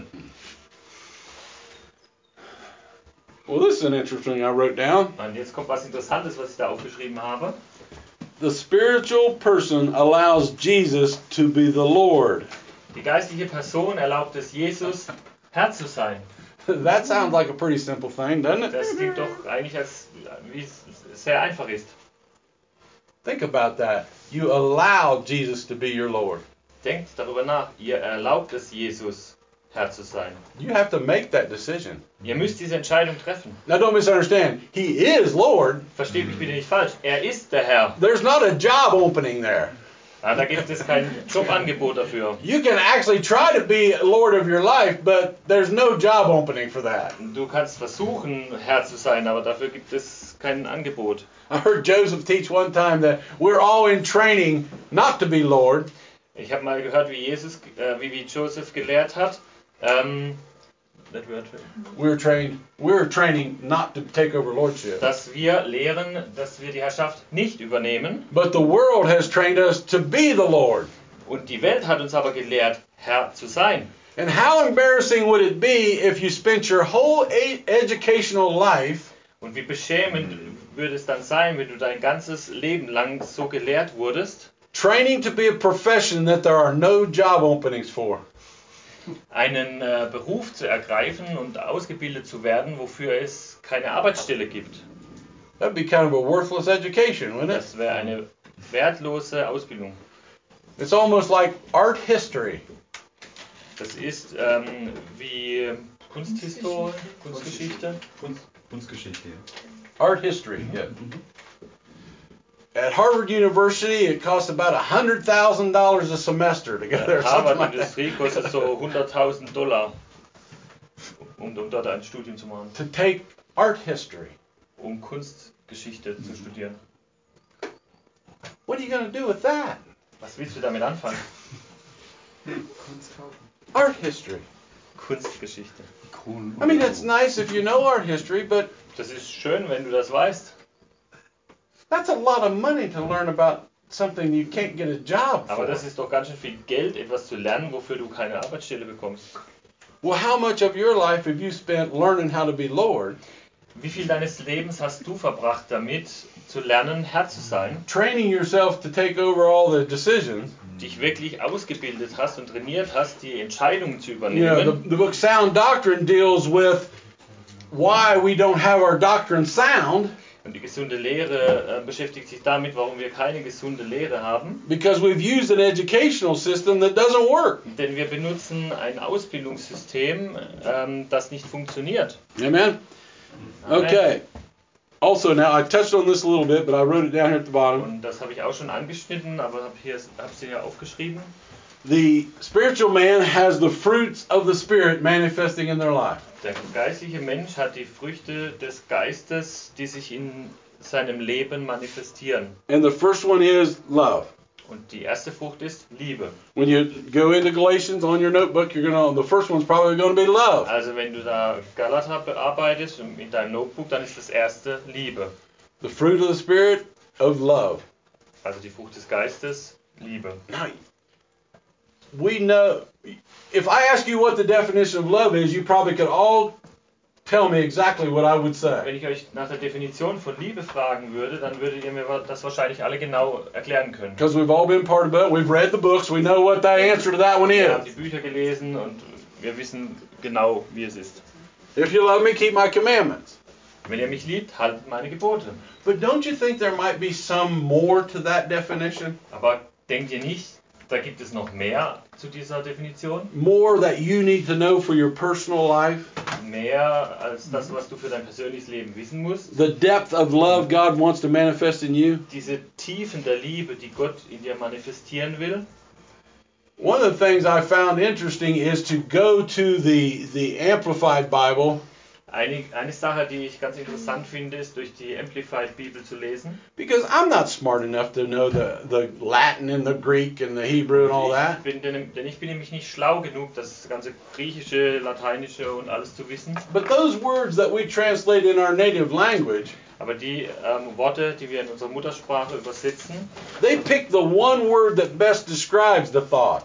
Well, this is an interesting thing I wrote down. Und jetzt kommt was Interessantes, was ich da aufgeschrieben habe. The spiritual person allows Jesus to be the Lord. Die geistliche Person erlaubt es Jesus, Herr zu sein. That sounds like a pretty simple thing, doesn't it? Das klingt doch eigentlich, als wie es sehr einfach ist. Think about that. You allow Jesus to be your Lord. Denkt darüber nach. Ihr erlaubt es Jesus, Herr zu sein. You have to make that decision. Ihr müsst diese Entscheidung treffen. Now, don't misunderstand. He is Lord. Versteht mich bitte nicht falsch. Er ist der Herr. There's not a job opening there. Da gibt es kein Jobangebot dafür. You can actually try to be Lord of your life, but there's no job opening for that. Du kannst versuchen, Herr zu sein, aber dafür gibt es kein Angebot. I heard Joseph teach one time that we're all in training not to be Lord. Ich habe mal gehört, wie Joseph gelehrt hat. We're training not to take over lordship. Dass wir lehren, dass wir die Herrschaft nicht übernehmen. But the world has trained us to be the Lord. Und die Welt hat uns aber gelehrt, Herr zu sein. And how embarrassing would it be if you spent your whole educational life Und wie beschämend würde es dann sein, wenn du dein ganzes Leben lang so gelehrt wurdest, training to be a profession that there are no job openings for? einen Beruf zu ergreifen und ausgebildet zu werden, wofür es keine Arbeitsstelle gibt. That'd be kind of a worthless education, wouldn't it? Das wäre eine wertlose Ausbildung. It's almost like art history. Das ist wie Kunsthistorie, Kunstgeschichte. Kunstgeschichte. Art history, yeah. At Harvard University, it costs about $100,000 a semester to go there. Something like that. Harvard-Industrie kostet so $100.000, um dort ein Studium zu machen, To take art history. um Kunstgeschichte zu studieren. What are you going to do with that? Was willst du damit anfangen? Art history. Kunstgeschichte. I mean, it's nice if you know our history, but Das ist schön, wenn du das weißt. that's a lot of money to learn about something you can't get a job Aber for. das ist doch ganz schön viel Geld, etwas zu lernen, wofür du keine Arbeitsstelle bekommst. Well, how much of your life have you spent learning how to be Lord, Wie viel deines Lebens hast du verbracht damit, zu lernen, Herr zu sein, training yourself to take over all the decisions? dich wirklich ausgebildet hast und trainiert hast, die Entscheidungen zu You know, übernehmen? the book Sound Doctrine deals with why we don't have our doctrine sound, Und die gesunde Lehre beschäftigt sich damit, warum wir keine gesunde Lehre haben. because we've used an educational system that doesn't work. Denn wir benutzen ein Ausbildungssystem, das nicht funktioniert. Amen? Okay. Also, now I touched on this a little bit, but I wrote it down here at the bottom. Und das habe ich auch schon angeschnitten, aber habe es hier aufgeschrieben. The spiritual man has the fruits of the Spirit manifesting in their life. Der geistliche Mensch hat die Früchte des Geistes, die sich in seinem Leben manifestieren. And the first one is love. Und die erste Frucht ist Liebe. When you go into Galatians on your notebook, the first one's probably going to be love. Also wenn du da Galater bearbeitest in deinem Notebook, dann ist das erste Liebe. The fruit of the Spirit of love. Also die Frucht des Geistes, Liebe. Now, we know, if I ask you what the definition of love is, you probably could all tell me exactly what I would say. Wenn ich euch nach der Definition von Liebe fragen würde, dann würdet ihr mir das wahrscheinlich alle genau erklären können. Because we've all been part of it, we've read the books, we know what the answer to that one Wir haben die is. Bücher gelesen und wir wissen genau, wie es ist. If you love me, keep my commandments. Wenn ihr mich liebt, haltet meine Gebote. But don't you think there might be some more to that definition? Aber denkt ihr nicht, da gibt es noch mehr zu dieser Definition? More that you need to know for your personal life? Mehr als das, was du für dein persönliches Leben wissen musst? The depth of love God wants to manifest in you? Diese Tiefen der Liebe, die Gott in dir manifestieren will? One of the things I found interesting is to go to the Amplified Bible, Eine Sache, die ich ganz interessant finde, ist durch die Amplified Bibel zu lesen. because I'm not smart enough to know the Latin and the Greek and the Hebrew and all that. Denn ich bin nämlich nicht schlau genug, das ganze Griechische, Lateinische und alles zu wissen. But those words that we translate in our native language, Aber die Worte, die wir in unserer Muttersprache übersetzen, they pick the one word that best describes the thought.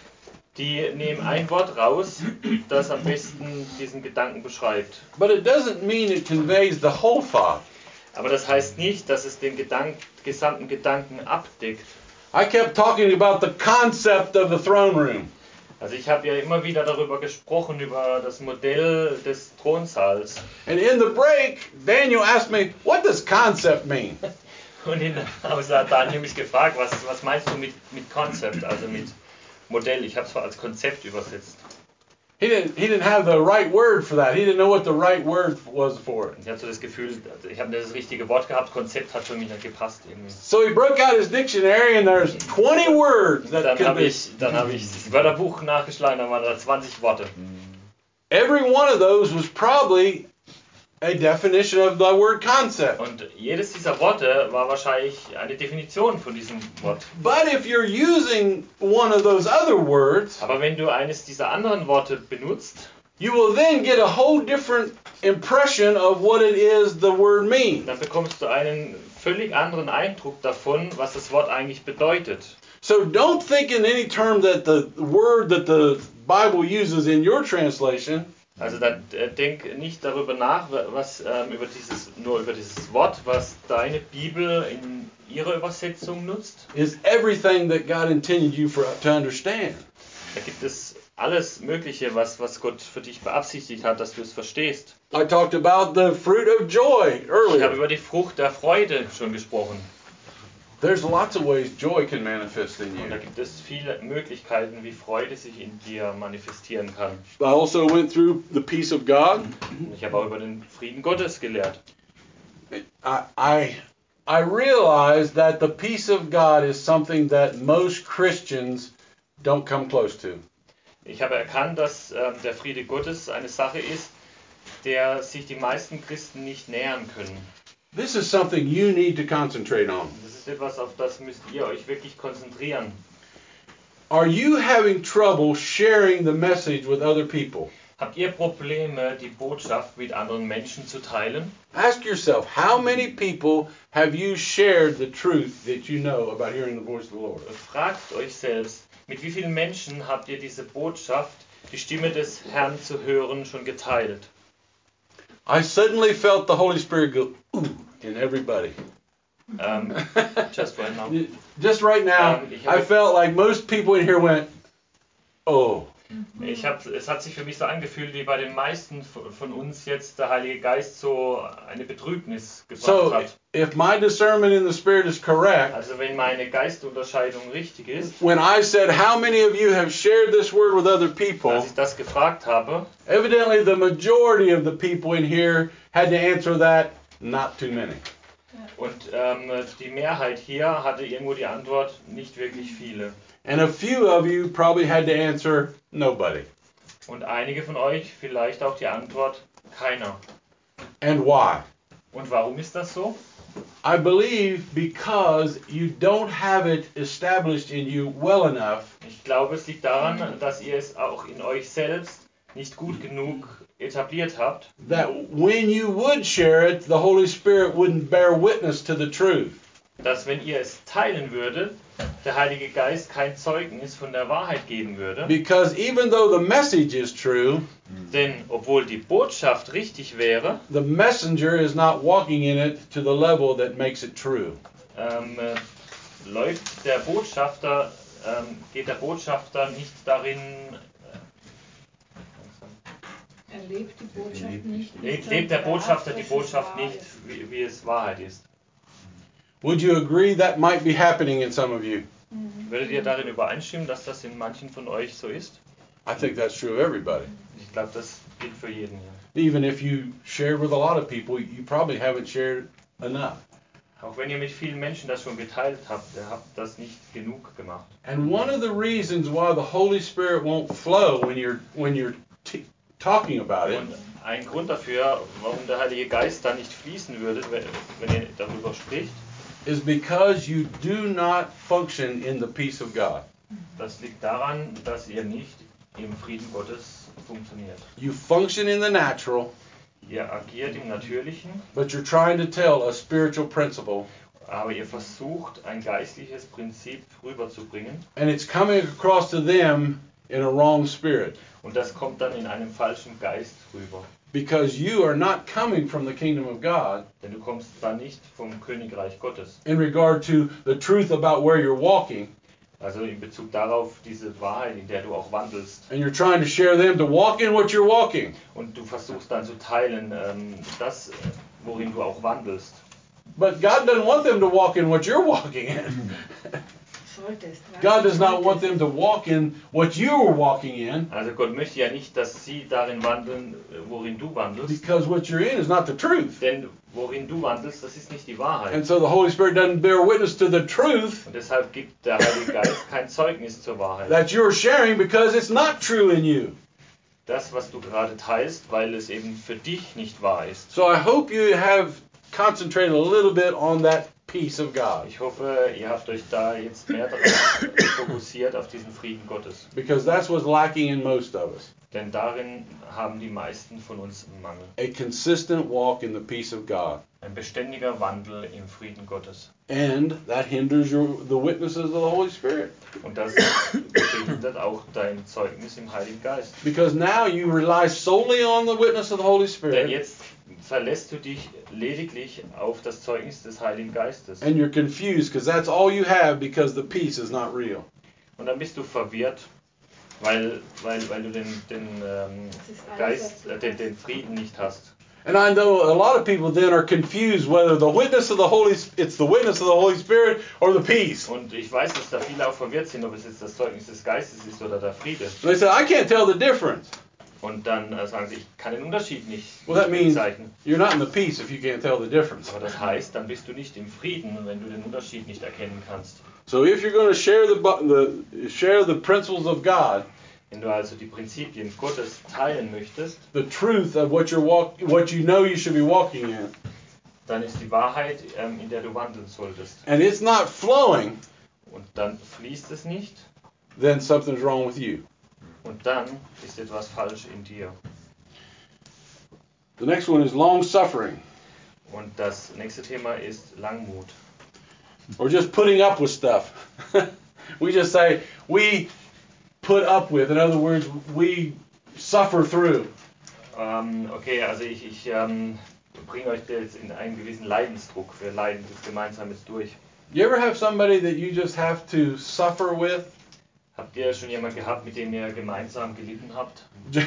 die nehmen ein Wort raus, das am besten diesen Gedanken beschreibt. But it doesn't mean it conveys the whole thought. Aber das heißt nicht, dass es den gesamten Gedanken abdeckt. I kept talking about the concept of the throne room. Also ich habe ja immer wieder darüber gesprochen, über das Modell des Thronsaals. And in the break, Daniel asked me, what does concept mean? Und in der Pause hat Daniel mich gefragt, was meinst du mit Concept, also mit Modell? Ich habe es zwar als Konzept übersetzt. He didn't have the right word for that. He didn't know what the right word was for it. Ich habe so das Gefühl, also ich habe nicht das richtige Wort gehabt, Konzept hat für mich nicht gepasst irgendwie. So he broke out his dictionary and there's 20 words that Dann could habe be. ich das Wörterbuch nachgeschlagen, da waren da 20 Worte. Every one of those was probably a definition of the word concept. Und jedes dieser Worte war wahrscheinlich eine Definition von diesem Wort. But if you're using one of those other words, Aber wenn du eines dieser anderen Worte benutzt, you will then get a whole different impression of what it is the word means. dann bekommst du einen völlig anderen Eindruck davon, was das Wort eigentlich bedeutet. So don't think in any term that the word that the Bible uses in your translation Also dann denk nicht darüber nach, was über dieses Wort, was deine Bibel in ihrer Übersetzung nutzt. is everything that God intended you to understand. Da gibt es alles Mögliche, was Gott für dich beabsichtigt hat, dass du es verstehst. I talked about the fruit of joy Ich habe earlier. über die Frucht der Freude schon gesprochen. There's lots of ways joy can manifest in Und da you. gibt es viele Möglichkeiten, wie Freude sich in dir manifestieren kann. I also went through the peace of God. Und ich habe auch über den Frieden Gottes gelehrt. I realized that the peace of God is something that most Christians don't come close to. Ich habe erkannt, dass der Friede Gottes eine Sache ist, der sich die meisten Christen nicht nähern können. This is something you need to concentrate on. Das ist etwas, auf das müsst ihr euch wirklich konzentrieren. Are you having trouble sharing the message with other people? Habt ihr Probleme, die Botschaft mit anderen Menschen zu teilen? Ask yourself, how many people have you shared the truth that you know about hearing the voice of the Lord? Fragt euch selbst, mit wie vielen Menschen habt ihr diese Botschaft, die Stimme des Herrn zu hören, schon geteilt? I suddenly felt the Holy Spirit go, ooh, in everybody. Just right now. Just right now, I felt like most people in here went, oh. Es hat sich für mich so angefühlt, wie bei den meisten von uns jetzt der Heilige Geist so eine Betrübnis gebracht So, hat. if my discernment in the Spirit is correct, Also wenn meine Geistunterscheidung richtig ist, when I said, how many of you have shared this word with other people, als ich das gefragt habe, evidently the majority of the people in here had to answer that, not too many. und die Mehrheit hier hatte irgendwo die Antwort, nicht wirklich viele. And a few of you probably had to answer, nobody. Und einige von euch vielleicht auch die Antwort, keiner. And why? Und warum ist das so? I believe because you don't have it established in you well enough Ich glaube, es liegt daran, dass ihr es auch in euch selbst nicht gut genug etabliert habt, that when you would share it, the Holy Spirit wouldn't bear witness to the truth. dass wenn ihr es teilen würdet, der Heilige Geist kein Zeugnis von der Wahrheit geben würde. Because even though the message is true, Denn obwohl die Botschaft richtig wäre, the messenger is not walking in it to the level that makes it true. läuft der Botschafter, geht der Botschafter nicht darin, Lebt die Botschaft nicht. lebt der Botschafter die Botschaft nicht, wie es Wahrheit ist. Would you agree that might be happening in some of you? Würdet ihr darin übereinstimmen, dass das in manchen von euch so ist? I think that's true of everybody. Ich glaube, das gilt für jeden hier. Even if you shared with a lot of people, you probably haven't shared enough. Auch wenn ihr mit vielen Menschen das schon geteilt habt, ihr habt das nicht genug gemacht. And one of the reasons why the Holy Spirit won't flow when you're talking about it Und ein Grund dafür, warum der Heilige Geist da nicht fließen würde, wenn ihr darüber spricht, is because you do not function in the peace of God. das liegt daran, dass ihr nicht im Frieden Gottes funktioniert. You function in the natural, Ihr agiert im Natürlichen, but you're trying to tell a spiritual principle, aber ihr versucht, ein geistliches Prinzip rüberzubringen and it's coming across to them in a wrong spirit. und das kommt dann in einem falschen Geist rüber. Because you are not coming from the kingdom of God Denn du kommst dann nicht vom Königreich Gottes. in regard to the truth about where you're walking, Also in Bezug darauf, diese Wahrheit, in der du auch wandelst. and you're trying to share them to walk in what you're walking. Und du versuchst dann zu teilen, das, worin du auch wandelst. But God doesn't want them to walk in what you're walking in. God does not want them to walk in what you are walking in, Also Gott möchte ja nicht, dass sie darin wandeln, worin du wandelst. because what you're in is not the truth. Denn worin du wandelst, das ist nicht die Wahrheit. And so the Holy Spirit doesn't bear witness to the truth Und deshalb gibt der Heilige Geist kein Zeugnis zur Wahrheit. that you're sharing because it's not true in you. Das, was du gerade teilst, weil es eben für dich nicht wahr ist. So I hope you have concentrated a little bit on that peace of God, Ich hoffe, ihr habt euch da jetzt mehr darauf fokussiert, auf diesen Frieden Gottes. because that's what's lacking in most of us. Denn darin haben die meisten von uns einen Mangel. A consistent walk in the peace of God. Ein beständiger Wandel im Frieden Gottes. And that hinders the witnesses of the Holy Spirit. Und das behindert auch dein Zeugnis im Heiligen Geist. Because now you rely solely on the witness of the Holy Denn Spirit, jetzt verlässt du dich lediglich auf das Zeugnis des Heiligen Geistes. and you're confused because that's all you have because the peace is not real. Und dann bist du verwirrt, weil du den Frieden nicht hast. And I know a lot of people then are confused whether the witness of the it's the witness of the Holy Spirit or the peace. Und ich weiß, dass da viele auch verwirrt sind, ob es jetzt das Zeugnis des Geistes ist oder der Friede. And they say, I can't tell the difference. Und dann sagen sie, ich kann den Unterschied nicht Well, that means bezeichnen. you're not in the peace if you can't tell the difference. Aber das heißt, dann bist du nicht im Frieden, wenn du den Unterschied nicht erkennen kannst. So if you're going to share the principles of God, Wenn du also die Prinzipien Gottes teilen möchtest, the truth of what you know you should be walking in, dann ist die Wahrheit, in der du wandeln solltest. and it's not flowing, Und dann fließt es nicht, then something's wrong with you. Und dann ist etwas falsch in dir. The next one is long suffering, Und das nächste Thema ist Langmut. or just putting up with stuff. We just say we put up with. In other words, we suffer through. Okay, also ich bringe euch jetzt in einen gewissen Leidensdruck. Wir leiden das gemeinsam jetzt durch. You ever have somebody that you just have to suffer with? Habt ihr schon jemanden gehabt, mit dem ihr gemeinsam gelitten habt?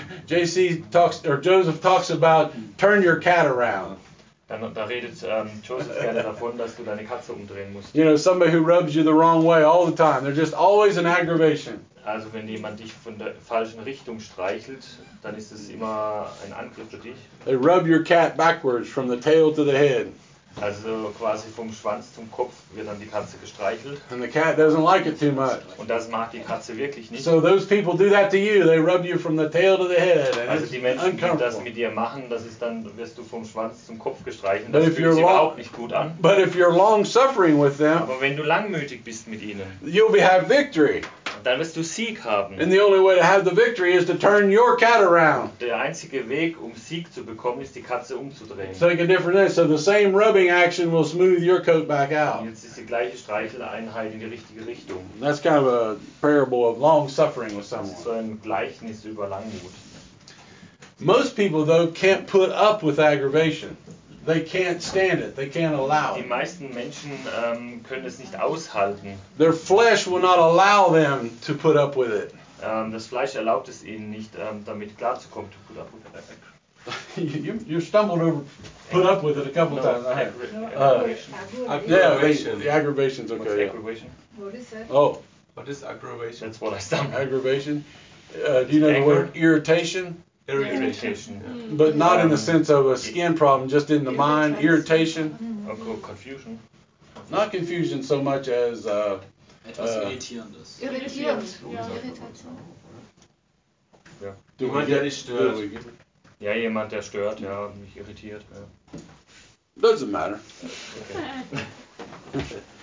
Joseph talks about turn your cat around. Da redet Joseph gerne davon, dass du deine Katze umdrehen musst. You know, somebody who rubs you the wrong way all the time. They're just always an aggravation. Also wenn jemand dich von der falschen Richtung streichelt, dann ist es immer ein Angriff für dich. They rub your cat backwards from the tail to the head. Also quasi vom Schwanz zum Kopf wird dann die Katze gestreichelt. And the cat doesn't like it too much. Und das mag die Katze wirklich nicht. So those people do that to you. They rub you from the tail to the head. And Also it's die Menschen, die das uncomfortable. mit dir machen, das ist dann, wirst du vom Schwanz zum Kopf gestreichelt. But Das if fühlt you're sich long- überhaupt nicht gut an. But if you're long suffering with them, Aber wenn du langmütig bist mit ihnen, you'll have victory. dann wirst du Sieg haben. And the only way to have the victory is to turn your cat around. Der einzige Weg, um Sieg zu bekommen, ist die Katze umzudrehen. Take a different end. So the same rubbing action will smooth your coat back out. Und jetzt ist die gleiche Streicheleinheit in die richtige Richtung. That's kind of a parable of long suffering with Das ist someone. so ein Gleichnis über Langmut. Most people, though, can't put up with aggravation. They can't stand it. They can't allow Die it. meisten Menschen können es nicht aushalten. Their flesh will not allow them to put up with it. Das Fleisch erlaubt es ihnen nicht, damit klarzukommen. To put up with it. You stumbled over, put up with it a couple No, times. I have. aggravation. Yeah, Aggravation. the aggravation's What's okay. Yeah. aggravation? What is that? Oh, What is aggravation? That's what I stumbled. aggravation. Do you know the Anger? word irritation? Irritation. But not in the sense of a skin problem, just in the mind. Irritation. Okay, confusion. Not confusion so much as Etwas Irritierendes. Irritierend. Irritation. Jemand, der dich stört. Ja, jemand, der stört, ja, mich irritiert. Ja. Doesn't matter. Okay.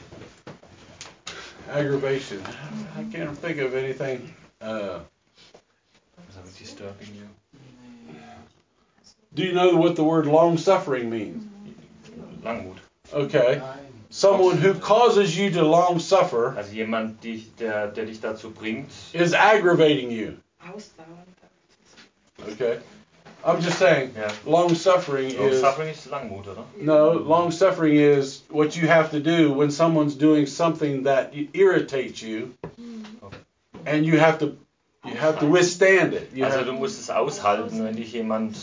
Aggravation. I can't think of anything. Was disturbing you? Do you know what the word long suffering means? Langmut. Okay. Someone who causes you to long suffer Also jemand, der dich dazu bringt, is aggravating you. Ausdauernd. Okay. I'm just saying, ja. long suffering is Suffering ist Langmut, oder? no, long suffering is what you have to do when someone's doing something that irritates you, and you have to withstand it. You Also have- du musst es aushalten, wenn dich jemand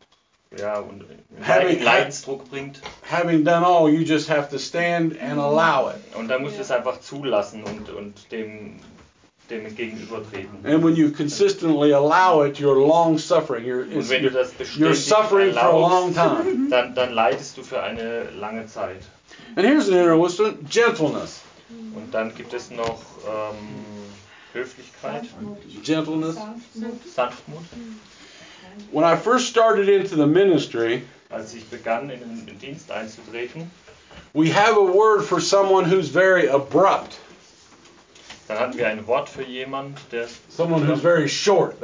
Having- Leidensdruck bringt. having done all, you just have to stand and allow it. Und dann musst du es einfach zulassen und dem gegenübertreten. And when you consistently allow it, you're long suffering. Und wenn du das You're beständig suffering for a long erlaubst, time. dann leidest du für eine lange Zeit. And here's an interesting gentleness. Und dann gibt es noch Höflichkeit, Gentleness. Sanftmut. When I first started into the ministry, Als ich begann, in den Dienst einzutreten, we have a word for someone who's very abrupt, dann hatten wir ein Wort für jemanden, someone who's very short.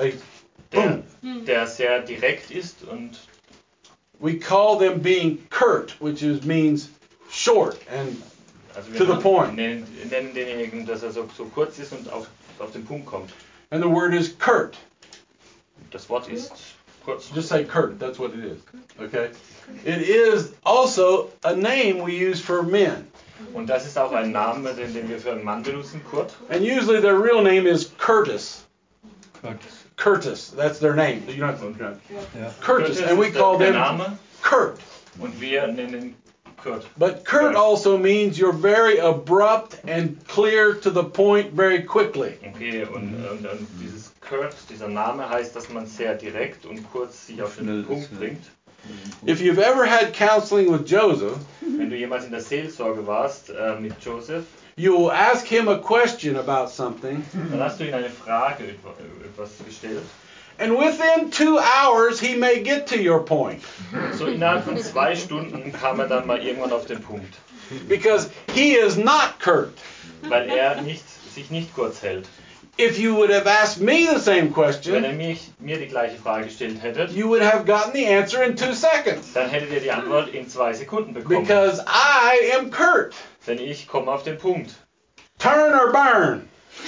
der sehr direkt ist und We call them being curt, which means short and also To the point. nennen denjenigen, dass er so kurz ist und auf den Punkt kommt. the word is curt. Das Wort ist kurz. Just say curt. That's what it is. Okay. It is also a name we use for men, Und das ist auch ein Name, den wir für einen Mann benutzen, Kurt. and usually their real name is Curtis. Curtis. That's their name. You don't have to. Curtis, and we ist call der them Name Curt. und wir nennen Kurt. But curt also means you're very abrupt and clear to the point very quickly. Okay, und dieses Kurt, dieser Name heißt, dass man sehr direkt und kurz sich auf den Punkt bringt. If you've ever had counseling with Joseph, Wenn du jemals in der Seelsorge warst mit Joseph, you will ask him a question about something, dann hast du ihm eine Frage etwas gestellt. and within 2 hours he may get to your point. So innerhalb von 2 Stunden kam er dann mal irgendwann auf den Punkt, Because he is not curt. weil er sich nicht kurz hält. if you would have asked me the same Wenn question, ihr mir die gleiche Frage gestellt hättet, you would have gotten the answer in 2 seconds. dann hättet ihr die Antwort in 2 Sekunden bekommen. Because I am Kurt. Denn ich komme auf den Punkt. Turn or burn.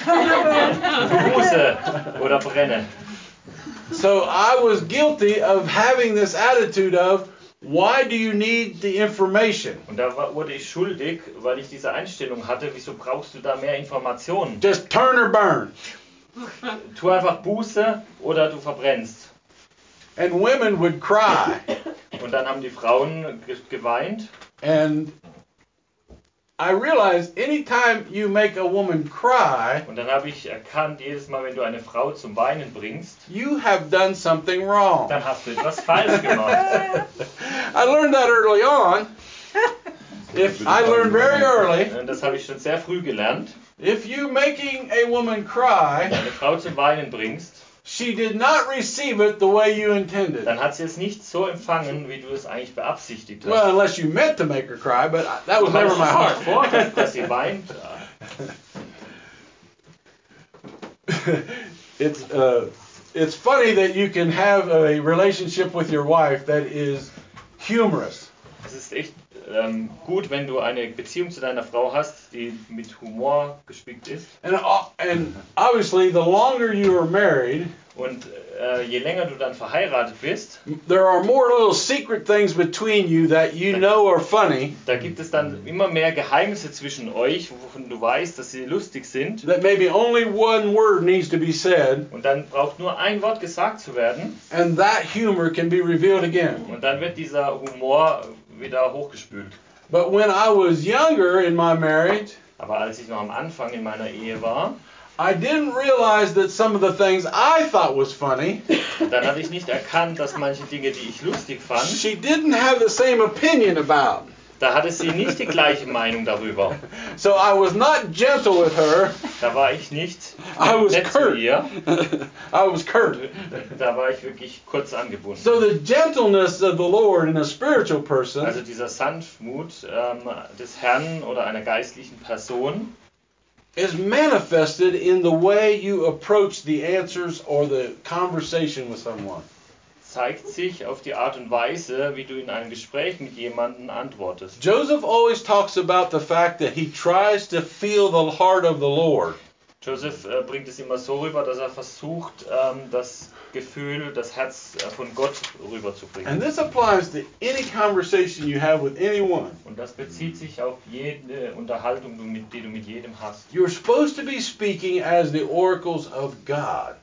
Buße oder brenne. So I was guilty of having this attitude of, why do you need the information? Und da wurde ich schuldig, weil ich diese Einstellung hatte, wieso brauchst du da mehr Informationen? Just turn or burn. Tu einfach Buße oder du verbrennst. And women would cry. Und dann haben die Frauen geweint. And I realized anytime you make a woman cry, Und dann habe ich erkannt, jedes Mal, wenn du eine Frau zum Weinen bringst, you have done something wrong. dann hast du etwas falsch gemacht. I learned that early on. I learned very early, Und das habe ich schon sehr früh gelernt. if you making a woman cry, Wenn du eine Frau zum Weinen bringst, she did not receive it the way you intended. dann hat sie es nicht so empfangen, wie du es eigentlich beabsichtigt Well, hast. unless you meant to make her cry, but that Du was never hast my es heart. nicht vor, dass sie weint. It's funny that you can have a relationship with your wife that is humorous. Es ist echt gut, wenn du eine Beziehung zu deiner Frau hast, die mit Humor gespickt ist. And obviously, the longer you are married, Und je länger du dann verheiratet bist, there are more little secret things between you that you know are funny, da gibt es dann immer mehr Geheimnisse zwischen euch, wovon du weißt, dass sie lustig sind. that maybe only one word needs to be said, Und dann braucht nur ein Wort gesagt zu werden. and that humor can be revealed again. Und dann wird dieser Humor wieder hochgespült. But when I was younger in my marriage, Aber als ich noch am Anfang in meiner Ehe war, I didn't realize that some of the things I thought was funny, dann hatte ich nicht erkannt, dass manche Dinge, die ich lustig fand, she didn't have the same opinion about. da hatte sie nicht die gleiche Meinung darüber. So I was not gentle with her. Da war ich nicht I was nett zu curt. ihr. I was curt. Da war ich wirklich kurz angebunden. So the gentleness of the Lord in a spiritual person Also dieser Sanftmut des Herrn oder einer geistlichen Person is manifested in the way you approach the answers or the conversation with someone. zeigt sich auf die Art und Weise, wie du in einem Gespräch mit jemandem antwortest. Joseph always talks about the fact that he tries to feel the heart of the Lord. Joseph bringt es immer so rüber, dass er versucht, das Gefühl, das Herz von Gott rüberzubringen. And this applies to any conversation you have with anyone. Und das bezieht sich auf jede Unterhaltung, die du mit jedem hast. You're supposed to be speaking as the oracles of God.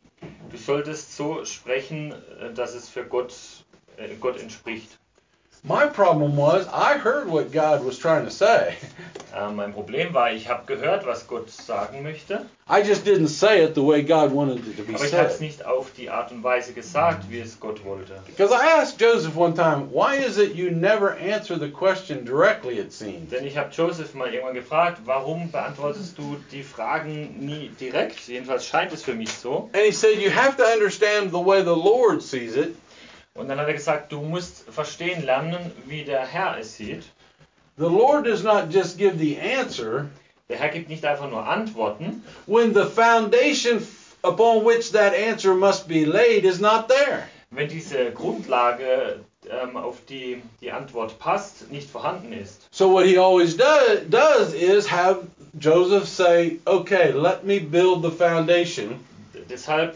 Du solltest so sprechen, dass es für Gott entspricht. My problem was I heard what God was trying to say. Mein Problem war, ich habe gehört, was Gott sagen möchte, I just didn't say it the way God wanted it to be aber ich habe es said. nicht auf die Art und Weise gesagt, wie es Gott wollte. Because I asked Joseph one time, why is it you never answer the question directly, it seems? Denn ich habe Joseph mal irgendwann gefragt, warum beantwortest du die Fragen nie direkt? Jedenfalls scheint es für mich so. And he said, you have to understand the way the Lord sees it. Und dann hat er gesagt, du musst verstehen lernen, wie der Herr es sieht. The Lord does not just give the answer Der Herr gibt nicht einfach nur Antworten, when the foundation upon which that answer must be laid is not there. wenn diese Grundlage, auf die die Antwort passt, nicht vorhanden ist. So what he always does is have Joseph say, okay, let me build the foundation. Deshalb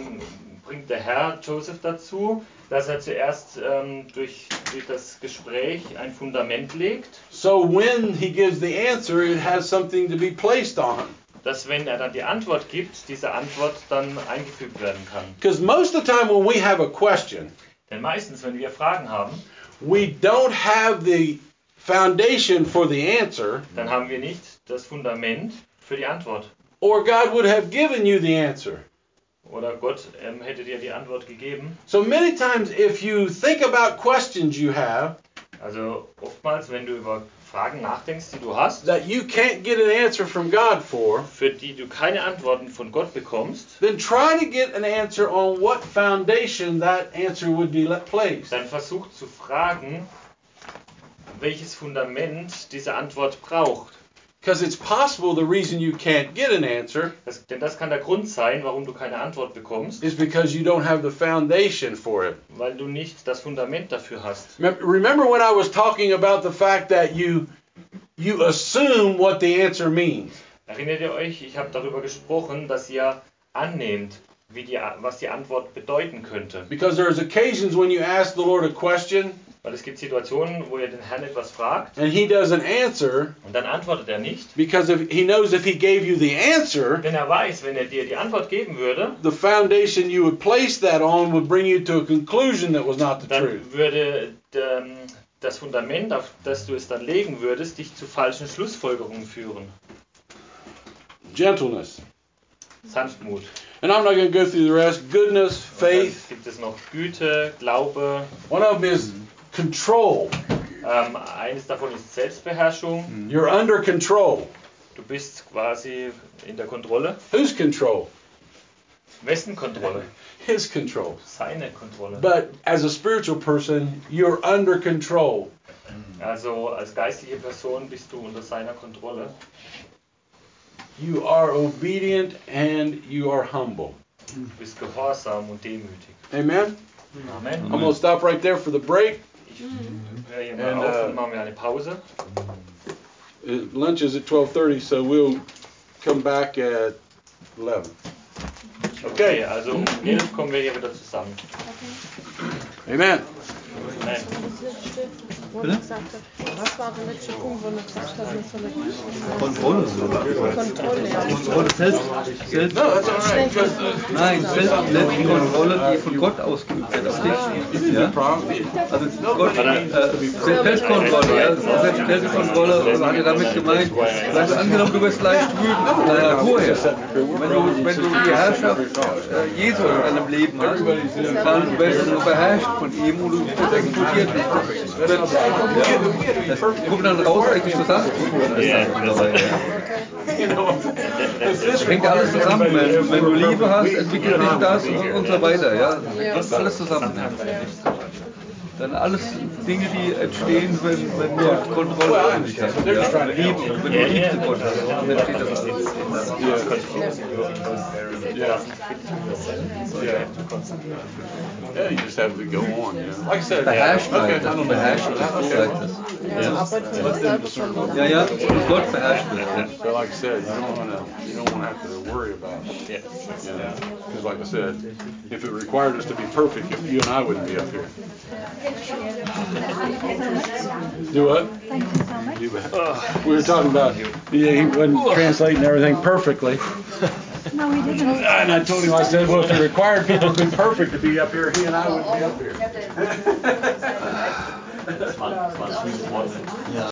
bringt der Herr Joseph dazu, dass er zuerst durch das Gespräch ein Fundament legt, So when he gives the answer, it has something to be placed on. dass wenn er dann die Antwort gibt, diese Antwort dann eingefügt werden kann. Because most of the time when we have a question, Denn meistens, wenn wir Fragen haben, we don't have the foundation for the answer, dann haben wir nicht das Fundament für die Antwort. or God would have given you the answer. Oder Gott hätte dir die Antwort gegeben. So many times if you think about questions you have Also oftmals, wenn du über Fragen nachdenkst, die du hast, that you can't get an answer from God for, für die du keine Antworten von Gott bekommst, then try to get an answer on what foundation that answer would be placed. dann versuch zu fragen, welches Fundament diese Antwort braucht. Because it's possible the reason you can't get an answer Denn das kann der Grund sein, warum du keine Antwort bekommst, is because you don't have the foundation for it. weil du nicht das Fundament dafür hast. Remember when I was talking about the fact that you assume what the answer means. Erinnert ihr euch, ich habe darüber gesprochen, dass ihr annehmt, was die Antwort bedeuten könnte. Because there's occasions when you ask the Lord a question Weil es gibt Situationen, wo ihr den Herrn etwas fragt and he doesn't answer und dann antwortet er nicht. because he knows if he gave you the answer, Denn er weiß, wenn er dir die Antwort geben würde, the foundation you would place that on would bring you to a conclusion that was not the truth. dann würde das Fundament, auf das du es dann legen würdest, dich zu falschen Schlussfolgerungen führen. Gentleness. Sanftmut. And I'm not going to go through the rest. Goodness, Dann faith. gibt es noch Güte, Glaube. One of them is control. Eines davon ist Selbstbeherrschung. You're under control. Du bist quasi in der Kontrolle. Whose control? Wessen Kontrolle? His control. Seine Kontrolle. But as a spiritual person, you're under control. Also als geistliche Person bist du unter seiner Kontrolle. You are obedient and you are humble. Du bist gehorsam und demütig. Amen? Amen. I'm going to stop right there for the break. Ich höre hier mal auf und machen wir eine Pause. Lunch is at 12:30, so we'll come back at 11. Okay, also um 11 kommen wir hier wieder zusammen. Amen. Amen. Wo er gesagt hat, was war der letzte Punkt, wo er gesagt hat, wir sollen Kontrolle. Kontrolle, ja. Kontrolle, Selbst. No, that's all right. Nein, Selbstkontrolle, die von Gott ausgeübt wird auf dich. Ja? Also Gott, Selbstkontrolle, ja? Selbstkontrolle hat er damit gemeint. Also angenommen, du wirst leicht wütend von deiner Natur her. Wenn du die Herrschaft Jesu in deinem Leben hast, dann wirst du beherrscht von ihm und du explodiert nicht. Das kommt dann raus, eigentlich so Sachen. Das hängt alles zusammen. Wenn du Liebe hast, entwickelt sich das und so weiter. Ja? Das alles zusammen. Dann alles Dinge, die entstehen, wenn Gott Kontrolle über dich hat. Ja? Liebe, wenn du Liebe zu Gott hast, dann entsteht das alles. Yeah, you just have to go on. Yeah. Like I said, Beherrscht okay, halt, I don't beherrscht know. zeigt das. Ja, Arbeit für uns selber schon. Ja, ja, Gott beherrscht wird. So like I said, you don't want to have to worry about it. Because like I said, if it required us to be perfect, you and I wouldn't be up here. Do what? Thank you so much. We were talking about he wasn't translating everything perfectly. No, we didn't. And I told him, I said, well, if it required people to be perfect to be up here, he and I wouldn't be up here.